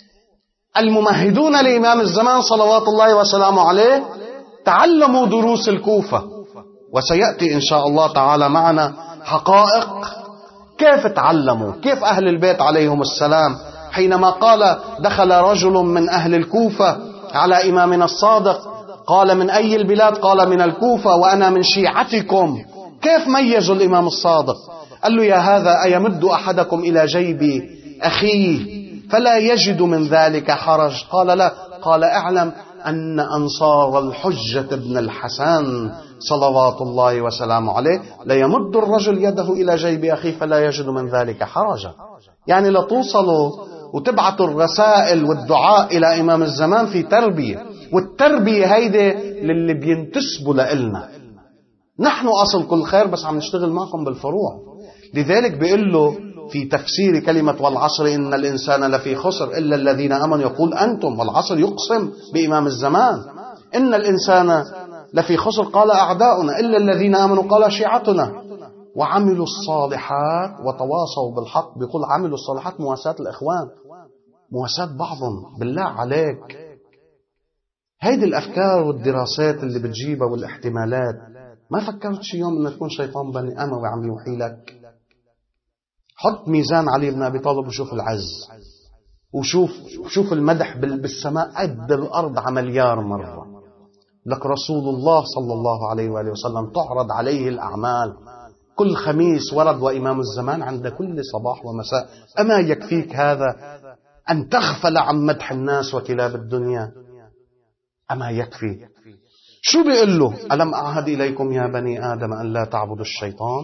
الممهدون لإمام الزمان صلوات الله وسلامه عليه تعلموا دروس الكوفة، وسيأتي إن شاء الله تعالى معنا حقائق كيف تعلموا، كيف أهل البيت عليهم السلام حينما قال دخل رجل من أهل الكوفة على إمامنا الصادق قال: من أي البلاد؟ قال: من الكوفة وأنا من شيعتكم. كيف ميزوا الإمام الصادق؟ قال له: يا هذا أيمد أحدكم إلى جيب أخيه فلا يجد من ذلك حرج؟ قال: لا. قال: اعلم أن أنصار الحجة بن الحسن صلوات الله وسلامه عليه لا يمد الرجل يده إلى جيب أخيه فلا يجد من ذلك حرجا. يعني لا توصلوا وتبعتوا الرسائل والدعاء إلى إمام الزمان في تربية، والتربية هيدي للي بينتسبوا لإلنا. نحن أصل كل خير، بس عم نشتغل معكم بالفروع. لذلك بيقول له في تفسير كلمة والعصر إن الإنسان لفي خسر إلا الذين آمنوا يقول أنتم، والعصر يقسم بإمام الزمان. إن الإنسان لفي خسر قال أعداؤنا إلا الذين آمنوا قال شيعتنا وعملوا الصالحات وتواصوا بالحق. بيقول عملوا الصالحات مواساة الإخوان، مواساة بعضهم. بالله عليك، هيدي الأفكار والدراسات اللي بتجيبها والاحتمالات، ما فكرت شي يوم إنه تكون شيطان بني أموي عم يوحي لك؟ حط ميزان علي بن أبي طالب وشوف العز، وشوف المدح بالسماء قد الأرض عمليار مرة. لك رسول الله صلى الله عليه وآله وسلم تعرض عليه الأعمال كل خميس، ورد وإمام الزمان عند كل صباح ومساء. أما يكفيك هذا أن تغفل عن مدح الناس وكلاب الدنيا؟ أما يكفي؟ شو بيقول له؟ ألم أعهد إليكم يا بني آدم أن لا تعبدوا الشيطان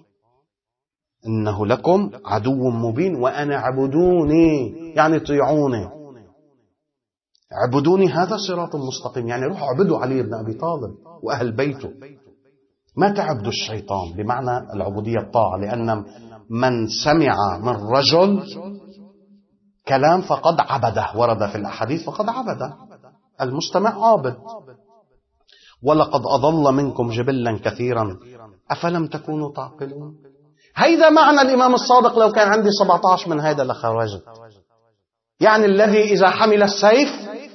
إنه لكم عدو مبين وأن اعبدوني، يعني طيعوني. اعبدوني هذا صراط مستقيم، يعني روحوا اعبدوا علي بن أبي طالب وأهل بيته، ما تعبدوا الشيطان. بمعنى العبودية الطاعة، لأن من سمع من رجل كلام فقد عبده، ورد في الأحاديث فقد عبده. المستمع عابد. ولقد أضل منكم جبلا كثيرا أفلم تكونوا تعقلون. هيدا معنى الإمام الصادق. لو كان عندي 17 من هيدا لخرجت. يعني الذي إذا حمل السيف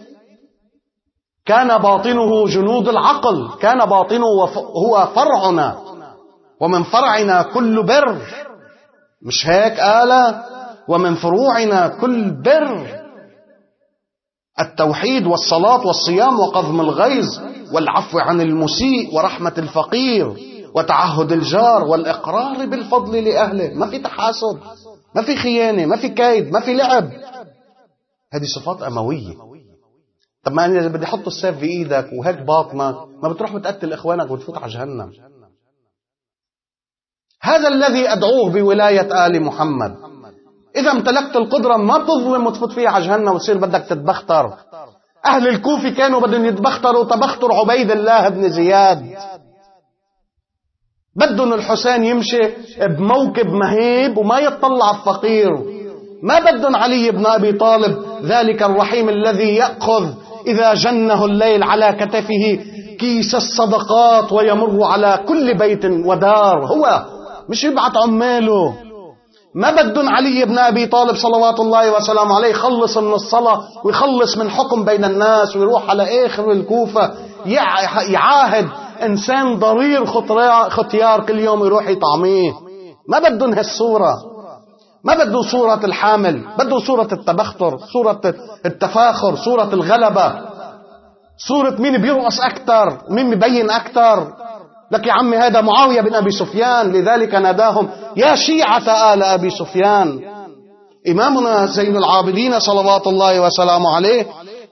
كان باطنه جنود العقل، كان باطنه هو فرعنا، ومن فرعنا كل بر. مش هيك قال؟ ومن فروعنا كل بر. التوحيد والصلاة والصيام وقضم الغيظ والعفو عن المسيء ورحمة الفقير وتعهد الجار والإقرار بالفضل لأهله. ما في تحاسد، ما في خيانة، ما في كيد، ما في لعب. هذه صفات أموية. طب ما أنا بدي أحط السيف في إيدك وهيك باطنك، ما بتروح بتقتل إخوانك وتفوت على جهنم. هذا الذي أدعوه بولاية آل محمد. إذا امتلكت القدرة ما تظلم وتفوت فيها على جهنم وتصير بدك تتبختر. أهل الكوفة كانوا بدهم يتبختروا تبختر عبيد الله بن زياد. بدهم الحسين يمشي بموكب مهيب وما يطلع الفقير. ما بدهم علي بن أبي طالب ذلك الرحيم الذي يأخذ إذا جنه الليل على كتفه كيس الصدقات ويمر على كل بيت ودار، هو مش يبعث عماله. ما بدهم علي بن أبي طالب صلوات الله وسلامه عليه يخلص من الصلاة ويخلص من حكم بين الناس ويروح على آخر الكوفة يعاهد إنسان ضرير ختيار كل يوم يروح يطعميه. ما بدهم هالصورة. ما بدهم صورة الحامل، بدهم صورة التبختر، صورة التفاخر، صورة الغلبة، صورة مين بيرقص أكتر، مين مبين أكتر. لك يا عمي هذا معاوية بن أبي سفيان، لذلك ناداهم يا شيعة آل أبي سفيان. إمامنا زين العابدين صلوات الله وسلامه عليه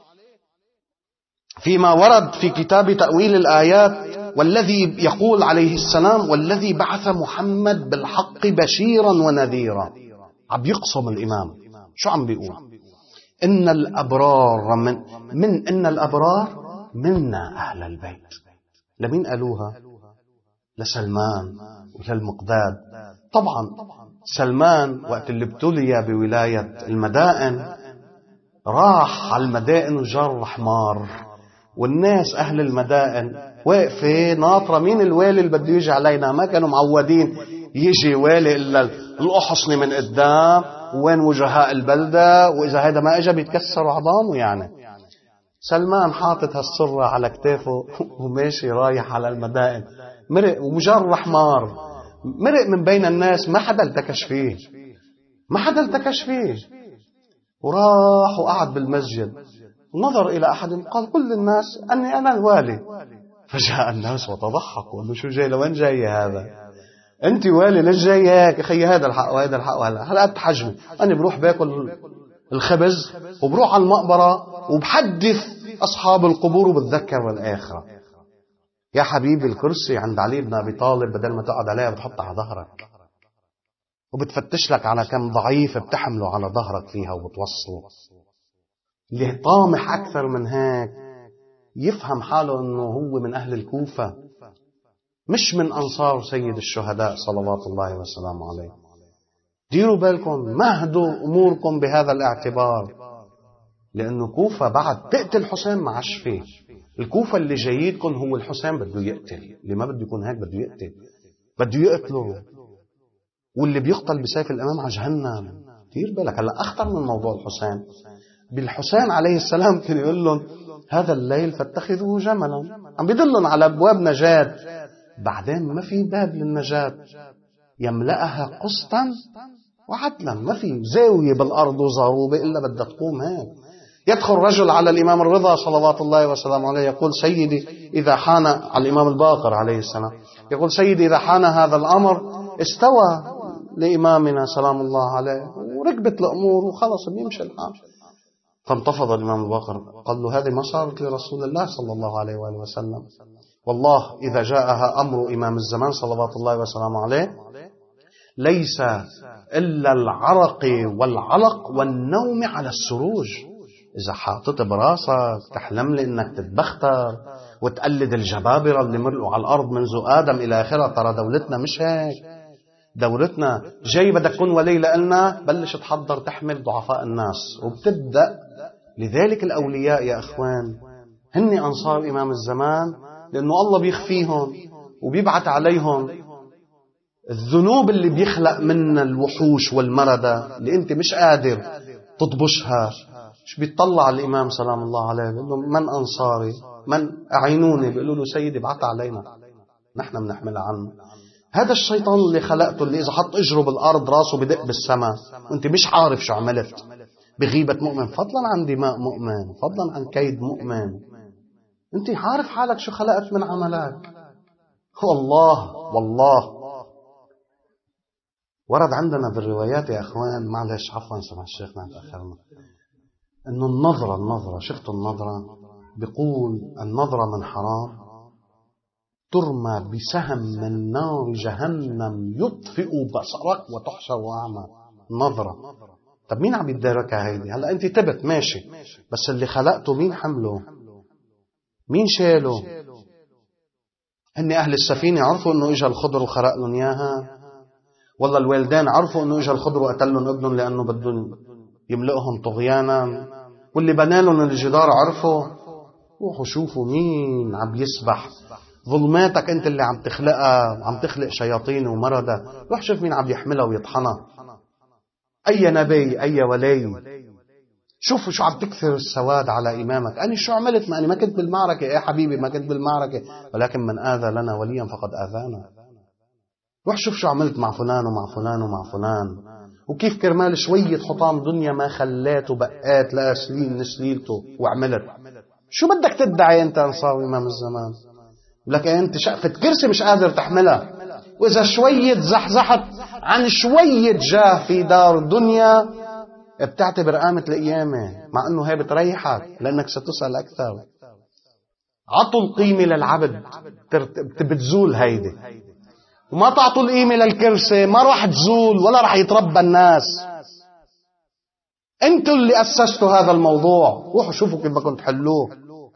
فيما ورد في كتاب تأويل الآيات والذي يقول عليه السلام والذي بعث محمد بالحق بشيرا ونذيرا. عم يقسم الإمام. شو عم بيقول؟ إن الأبرار إن الأبرار منا أهل البيت. لمين قالوها؟ لسلمان وللمقداد. طبعا سلمان وقت اللي ابتلي بولاية المدائن راح على المدائن وجر حمار، والناس أهل المدائن واقفة ناطرة مين الوالي اللي بده يجي علينا. ما كانوا معودين يجي والي إلا الأحصنة من قدام وين وجهاء البلدة، وإذا هذا ما إجا بيتكسروا عظامه. يعني سلمان حاطط هالصرة على كتافه وماشي رايح على المدائن، مرق ومجر حمار، مرق من بين الناس، ما حدا التكش فيه، ما حدا التكش فيه. وراح وقعد بالمسجد ونظر إلى أحد قال قل للناس أني أنا الوالي. فجاء الناس وتضحكوا قالوا شو جاي، لوين جاي هذا؟ أنت والي ليش جاي هيك؟ أخي هذا الحق وهذا الحق هلا تحجمي. أنا بروح باكل الخبز وبروح على المقبرة وبحدث أصحاب القبور وبتذكر الآخرة. يا حبيبي الكرسي عند علي بن أبي طالب بدل ما تقعد عليها بتحطها على ظهرك وبتفتش لك على كم ضعيف بتحمله على ظهرك فيها وبتوصله. اللي طامح أكثر من هيك يفهم حاله أنه هو من أهل الكوفة مش من أنصار سيد الشهداء صلوات الله وسلامه عليه. ديروا بالكم، مهدوا أموركم بهذا الاعتبار، لأنه كوفة بعد تقتل حسين ما عاش فيه. الكوفة اللي جاييدكم هو الحسين بده يقتل، اللي ما بده يكون هيك بده يقتل، بده يقتله، واللي بيقتل بسيف الأمام على جهنم. دير بالك. هلا أخطر من موضوع الحسين، بالحسين عليه السلام كان يقول لهم هذا الليل فاتخذوه جملا، عم بيدلهم على أبواب نجاة. بعدين ما في باب للنجاة يملأها قسطا وعدلا، ما في زاوية بالأرض وزاروبة إلا بدها تقوم هيك. يدخل رجل على الإمام الرضا صلوات الله وسلامه عليه يقول سيدي إذا حان، على الإمام الباقر عليه السلام، يقول سيدي إذا حان هذا الأمر استوى لإمامنا سلام الله عليه وركبت الأمور وخلص بيمشي الحال. فانتفض الإمام الباقر قال له هذه ما صارت لرسول الله صلى الله عليه وآله وسلم، والله إذا جاءها أمر إمام الزمان صلوات الله وسلامه عليه ليس إلا العرق والعلق والنوم على السروج. إذا حاطط براسك تحلم لي إنك تتبختر وتقلد الجبابرة اللي مرقوا على الأرض منذ آدم إلى آخرة، ترى دولتنا مش هيك. دولتنا جاي بدك تكون ولي لنا، بلش تحضر تحمل ضعفاء الناس وبتبدأ. لذلك الأولياء يا أخوان هن أنصار إمام الزمان، لأنه الله بيخفيهم وبيبعت عليهم الذنوب اللي بيخلق منها الوحوش والمردة اللي انت مش قادر تطبشها. مش بيطلع الإمام سلام الله عليه بيقول له من أنصاري، من أعينوني، بيقولوا له سيدي ابعت علينا نحن بنحمل عنه. هذا الشيطان اللي خلقته، اللي إذا حط إجره بالأرض راسه بدق بالسماء وانت مش عارف شو عملت، بغيبة مؤمن، فضلا عن دماء مؤمن، فضلا عن كيد مؤمن، انت عارف حالك شو خلقت من عملك. والله ورد عندنا بالروايات يا أخوان، معلش عفوا سمع الشيخ ما تأخرنا، إنه النظرة شفتوا النظرة، بيقول النظرة من حرام ترمى بسهم من نار جهنم يطفئ بصرك وتحشر أعمى. النظرة. طب مين عم يتداركها هيدي؟ هلأ أنت تبت ماشي، بس اللي خلقته مين حمله؟ مين شاله؟ هن أهل السفينة عرفوا إنه إجا الخضر وخرق لهم إياها؟ والله الوالدين عرفوا إنه إجا الخضر وقتل لهم ابنهم لأنه بدهم يملئهم طغيانا؟ واللي بنالهم الجدار عرفوا؟ روحوا شوفوا مين عم يسبح. ظلماتك أنت اللي عم تخلقها، عم تخلق شياطين ومردة. روح شوف مين عم يحملها ويطحنها، أي نبي أي ولي. شوفوا شو عم تكثر السواد على إمامك. أنا شو عملت؟ ما أنا ما كنت بالمعركة يا حبيبي، ما كنت بالمعركة، ولكن من آذى لنا وليا فقد آذانا. روح شوف شو عملت مع فلان ومع فلان ومع فلان، وكيف كرمال شوية حطام دنيا ما خلات وبقات لا سليل نسليلته وعملت. شو بدك تدعي أنت أنصار إمام الزمان؟ لك أنت شقفة كرسي مش قادر تحملها، وإذا شوية زحزحت عن شوية جاه في دار الدنيا بتعتبر قامة القيامة، مع أنه هي بتريحك لأنك ستسأل أكثر. عطوا القيمة للعبد بتزول هيدي، وما تعطوا القيمة للكرسي ما راح تزول ولا راح يتربى الناس. انتوا اللي أسستوا هذا الموضوع، روحوا شوفوا كيف بدكم تحلوه،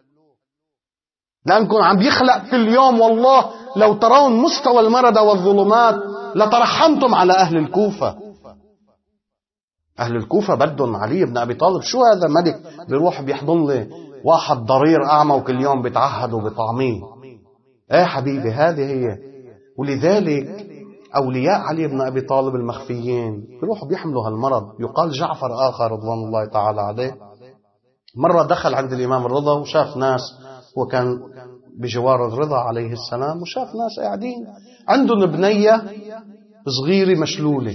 لأنكم عم بيخلق كل يوم. والله لو ترون مستوى المردة والظلمات لترحمتم على أهل الكوفة. أهل الكوفة بدهم علي بن أبي طالب. شو هذا ملك بيروح بيحضن لي واحد ضرير أعمى وكل يوم بيتعهد وبيطعميه؟ ايه حبيبي هذه هي. ولذلك أولياء علي بن أبي طالب المخفيين بيروحوا بيحملوا هالمرض. يقال جعفر آخر رضوان الله تعالى عليه مرة دخل عند الإمام الرضا وشاف ناس، وكان بجوار الرضا عليه السلام، وشاف ناس قاعدين عندهم بنية صغيرة مشلولة،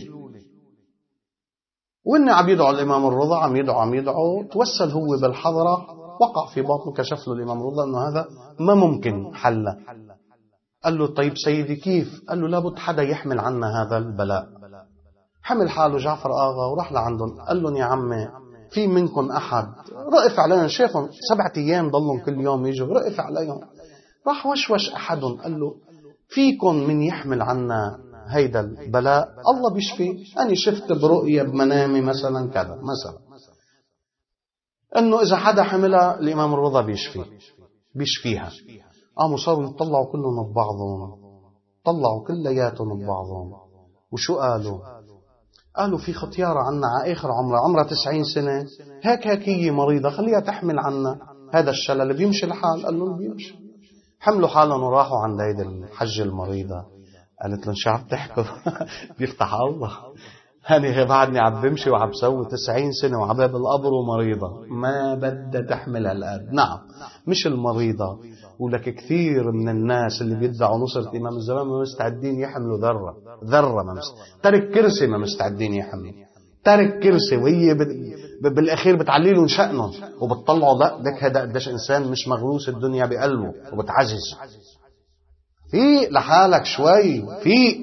وإن عم يدعو الإمام الرضا، عم يدعو توسل هو بالحضرة، وقع في باطنه. كشف له الإمام الرضا أنه هذا ما ممكن حله. قال له طيب سيدي كيف؟ قال له لابد حدا يحمل عنا هذا البلاء. حمل حاله جعفر آغا وراح لعندهم، قال لهم يا عمي في منكم أحد رأف عليهم؟ شافهم 7 أيام ضلهم كل يوم يجوا، رأف عليهم. راح وشوش أحدهم قال له فيكم من يحمل عنا هيدا البلاء؟ الله بيشفي. أنا شفت برؤية بمنامي مثلا كذا، مثلا أنه إذا حدا حملها الإمام الرضا بيشفيها. قاموا صاروا يطلعوا كلهم ببعضهم، طلعوا كلياتهم ببعضهم. وشو قالوا؟ قالوا في ختيارة عنا على آخر عمرها 90 سنة، هيك هي مريضة، خليها تحمل عنا هذا الشلل بيمشي الحال. قال لهم بيمشي. حملوا حالهم وراحوا عند هيدي الحجة المريضة. قالت لهم شو عم تحكوا؟ بيفتح الله، هاني بعدني عم بمشي وعم بسوي 90 سنة وعباب القبر ومريضة ما بدها تحمل هالقد. نعم مش المريضة، ولك كثير من الناس اللي بيدعوا نصرة إمام الزمان ما مستعدين يحملوا ذرة ما ترك كرسي ما مستعدين يحملوا، ترك كرسي، وهي بالأخير بتعلي لهم شأنهم وبتطلعوا لك هذا قديش إنسان مش مغروس الدنيا بقلبه وبتعجز. في لحالك شوي، في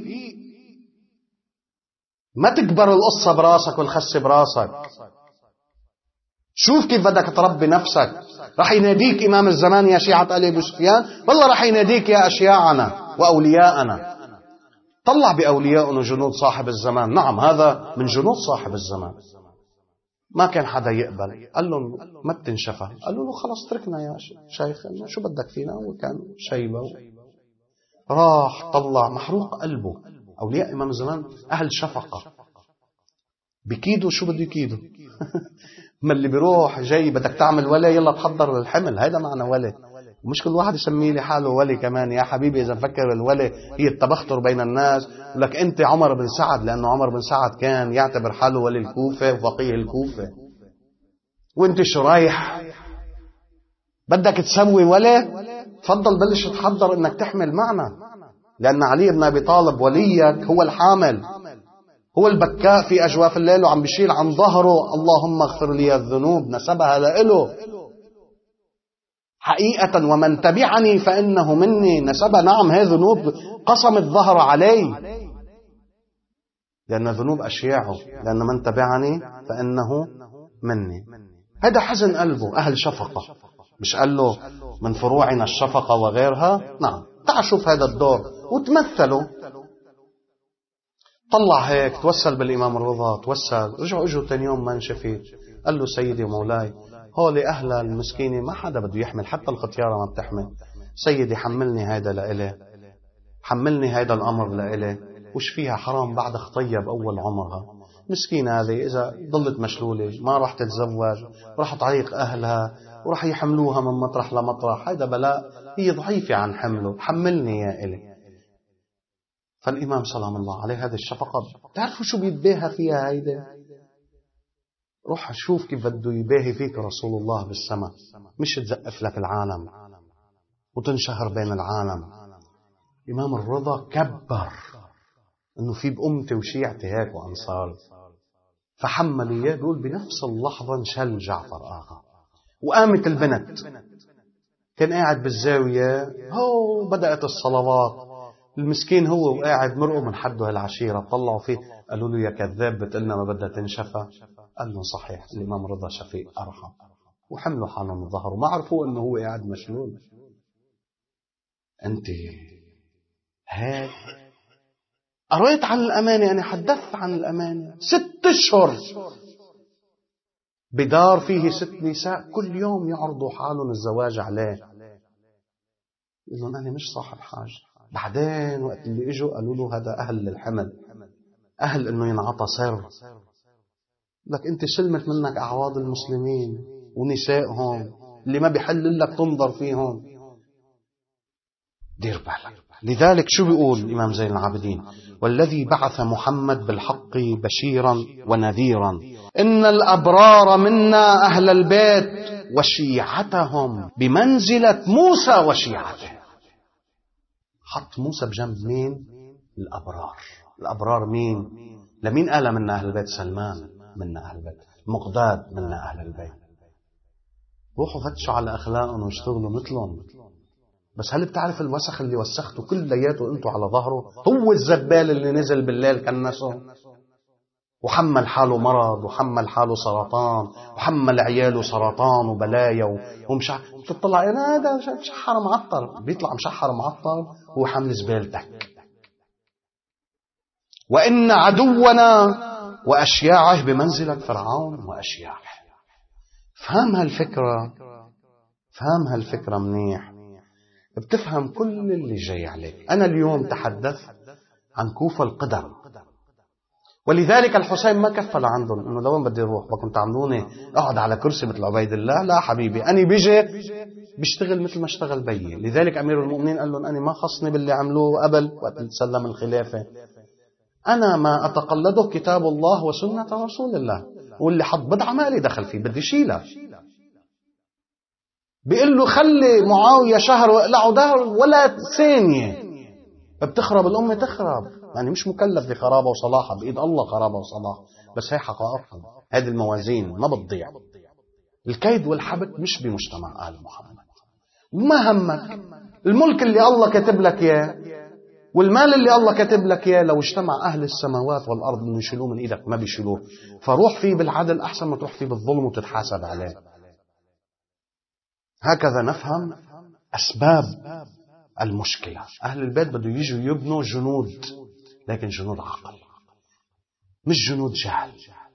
ما تكبر القصة براسك والخس براسك. شوف كيف بدك تربي نفسك. رح يناديك إمام الزمان يا شيعة آل أبي سفيان، والله رح يناديك يا أشياعنا وأولياءنا. طلع بأولياءنا جنود صاحب الزمان. نعم هذا من جنود صاحب الزمان. ما كان حدا يقبل. قال لهم ما بتنشفى. قالوا له خلاص تركنا يا شيخ، شو بدك فينا؟ وكان شيبة. راح طلع محروق قلبه. أولياء إمام الزمان أهل شفقة، بكيدوا شو بده يكيدوا. ما اللي بيروح جاي بدك تعمل ولي، يلا تحضر للحمل، هيدا معنى ولي. ومش كل واحد يسميه لي حاله ولي كمان. يا حبيبي إذا فكر الولي هي التبختر بين الناس، لك أنت عمر بن سعد، لأنه عمر بن سعد كان يعتبر حاله ولي الكوفة وفقيه الكوفة. وانت شو رايح بدك تسوي ولي؟ تفضل بلش تحضر انك تحمل معنا، لأن علي بن أبي طالب وليك هو الحامل، هو البكاء في أجواف الليل وعم بيشيل عن ظهره اللهم اغفر لي الذنوب، نسبها لإله حقيقة. ومن تبعني فإنه مني، نسبها. نعم هي ذنوب قسم الظهر علي، لأن ذنوب أشياعه، لأن من تبعني فإنه مني. هذا حزن قلبه، أهل شفقة. مش قال له من فروعنا الشفقة وغيرها؟ نعم تعال شوف هذا الدور وتمثلوا. طلع هيك، توسل بالإمام الرضا، توسل. رجعوا اجوا تاني يوم ما انشفيت. قال له سيدي ومولاي، هولي أهل المسكينة ما حدا بده يحمل، حتى الختيارة ما بتحمل. سيدي حملني هيدا لإلي، حملني هيدا الأمر لإلي. وش فيها حرام بعد خطيب أول عمرها؟ مسكينة هذه إذا ضلت مشلولة ما راح تتزوج، راح تعيق أهلها وراح يحملوها من مطرح لمطرح. هيدا بلاء، هي ضعيفة عن حمله، حملني يا إلي. فالإمام سلام الله عليه هذه الشفقة تعرفوا شو بيتباهى فيها هيدا؟ روح شوف كيف بده يباهي فيك رسول الله بالسماء، مش تزقف لك العالم وتنشهر بين العالم. إمام الرضا كبر إنه في بأمتي وشيعتي هيك وأنصاري، فحمل إياه. بيقول بنفس اللحظة انشل جعفر آغا وقامت البنت. كان قاعد بالزاوية، هو بدأت الصلوات، المسكين هو وقاعد مرقه من حده هالعشيرة. طلعوا فيه قالوا له يا كذاب بتقلنا ما بدها تنشفى. قال لهم صحيح، الإمام رضا شفيق أرحم. وحملوا حالهم من ظهره، ما عرفوا أنه هو قاعد مشلول. أنت هيك قريت عن الأمانة، أنا حدثت عن الأمانة 6 أشهر بدار فيه 6 نساء كل يوم يعرضوا حالهم الزواج عليه. يقول لهم أنا مش صاحب حاجة. بعدين وقت اللي اجوا قالوا له هذا أهل للحمل، أهل إنه ينعطى سر. لك أنت سلمت منك أعراض المسلمين ونسائهم اللي ما بيحل لك تنظر فيهم. دير بالك. لذلك شو بيقول الإمام زين العابدين؟ والذي بعث محمد بالحق بشيرا ونذيرا إن الأبرار منا أهل البيت وشيعتهم بمنزلة موسى وشيعته. حط موسى بجنب مين؟ الأبرار. الأبرار مين؟ لمين قال منا أهل البيت؟ سلمان منا أهل البيت، مقداد منا أهل البيت. روحوا فتشوا على أخلاقهم واشتغلوا مثلهم. بس هل بتعرف الوسخ اللي وسخته كل لياته انتوا على ظهره؟ هو الزبال اللي نزل بالليل كنسه وحمل حاله مرض وحمل حاله سرطان وحمل عياله سرطان وبلايا ومش تطلع انا هذا مشحر معطر، بيطلع مشحر معطر هو حمل زبالتك. وإن عدونا وأشياعه بمنزلة فرعون وأشياعه. فهم هالفكرة، فهم هالفكرة منيح، بتفهم كل اللي جاي عليك. أنا اليوم تحدث عن كوفة القدر، ولذلك الحسين ما كفل عندهم انه لوين بدي اروح، بدكم تعملوني اقعد على كرسي مثل عبيد الله؟ لا حبيبي، انا بيجي بيشتغل مثل ما اشتغل بيي. لذلك امير المؤمنين قال لهم انا ما خصني باللي عملوه قبل وقت سلم الخلافه، انا ما اتقلده كتاب الله وسنه رسول الله، واللي حط بدعه ما لي دخل فيه، بدي شيلها. بيقول له خلي معاويه شهر واقلعوا دهر ولا ثانيه، بتخرب الامه تخرب. يعني مش مكلف بخرابه وصلاحها، بايد الله خرابه وصلاح، بس هي حقائقهم، هذه الموازين ما بتضيع. الكيد والحبك مش بمجتمع آل محمد. ما همك الملك اللي الله كاتب لك اياه والمال اللي الله كاتب لك اياه، لو اجتمع اهل السماوات والارض انه يشيلوه من ايدك ما بيشيلوه. فروح فيه بالعدل احسن ما تروح فيه بالظلم وتتحاسب عليه. هكذا نفهم اسباب المشكلة. اهل البيت بده يجوا يبنوا جنود، لكن جنود عقل مش جنود جهل.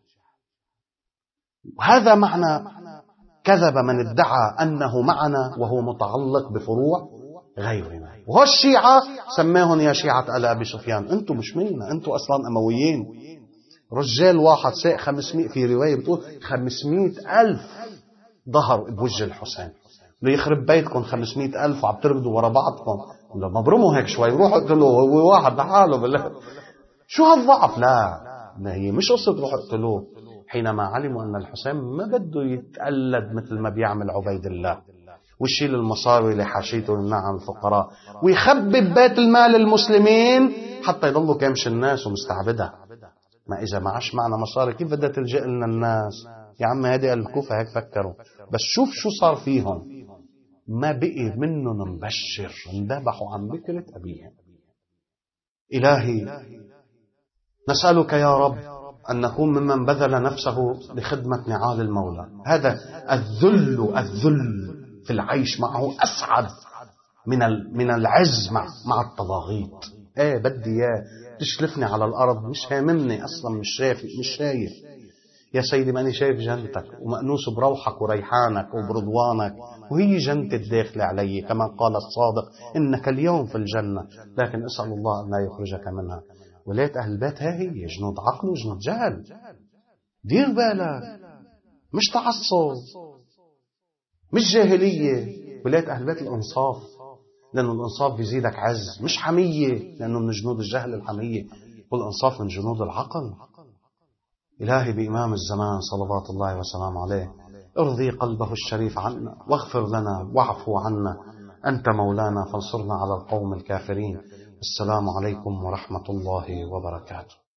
وهذا معنى كذب من ادعى أنه معنا وهو متعلق بفروع غيرنا. والشيعة سماهم يا شيعة آل أبي سفيان، أنتم مش منا، أنتم أصلا أمويين. رجال واحد ساق 500، في رواية بتقول 500,000 ظهر بوجه الحسين، ليخرب بيتكم 500,000 وعم ترقدوا ورا بعضكم، لما برموا هيك شوي روحوا اقتلوه، هو واحد لحاله بالله. شو هالضعف؟ لا هي مش قصة روحوا اقتلوه. حينما علموا أن الحسين ما بده يتقلد مثل ما بيعمل عبيد الله ويشيل المصاري لحاشيته ويمنع عن الفقراء ويخبي ببيت المال المسلمين حتى يضلوا كامش الناس ومستعبدها. ما إذا معش معنا مصاري كيف بدها تلجأ لنا الناس؟ يا عم هذه الكوفة هيك فكروا. بس شوف شو صار فيهم، ما بقي منهم مبشر، اندبحوا عن بكرة أبيهم. إلهي نسألك يا رب أن نكون ممن بذل نفسه لخدمة نعال المولى. هذا الذل في العيش معه أسعد من العز مع الطواغيت. بدي تشلفني على الأرض، مش هاممني أصلا، مش شايف يا سيدي، ماني شايف جنتك ومأنوس بروحك وريحانك وبرضوانك، وهي جنة الداخل علي كما قال الصادق إنك اليوم في الجنة، لكن أسأل الله أن لا يخرجك منها. ولاية أهل البيت هي جنود عقل وجنود جهل. دير بالك، مش تعصب، مش جاهلية. ولاية أهل البيت الإنصاف، لأنه الإنصاف بيزيدك عز، مش حمية لأنه من جنود الجهل الحمية، والإنصاف من جنود العقل. إلهي بإمام الزمان صلوات الله وسلامه عليه ارضي قلبه الشريف عنا، واغفر لنا واعفو عنا، أنت مولانا فانصرنا على القوم الكافرين. السلام عليكم ورحمة الله وبركاته.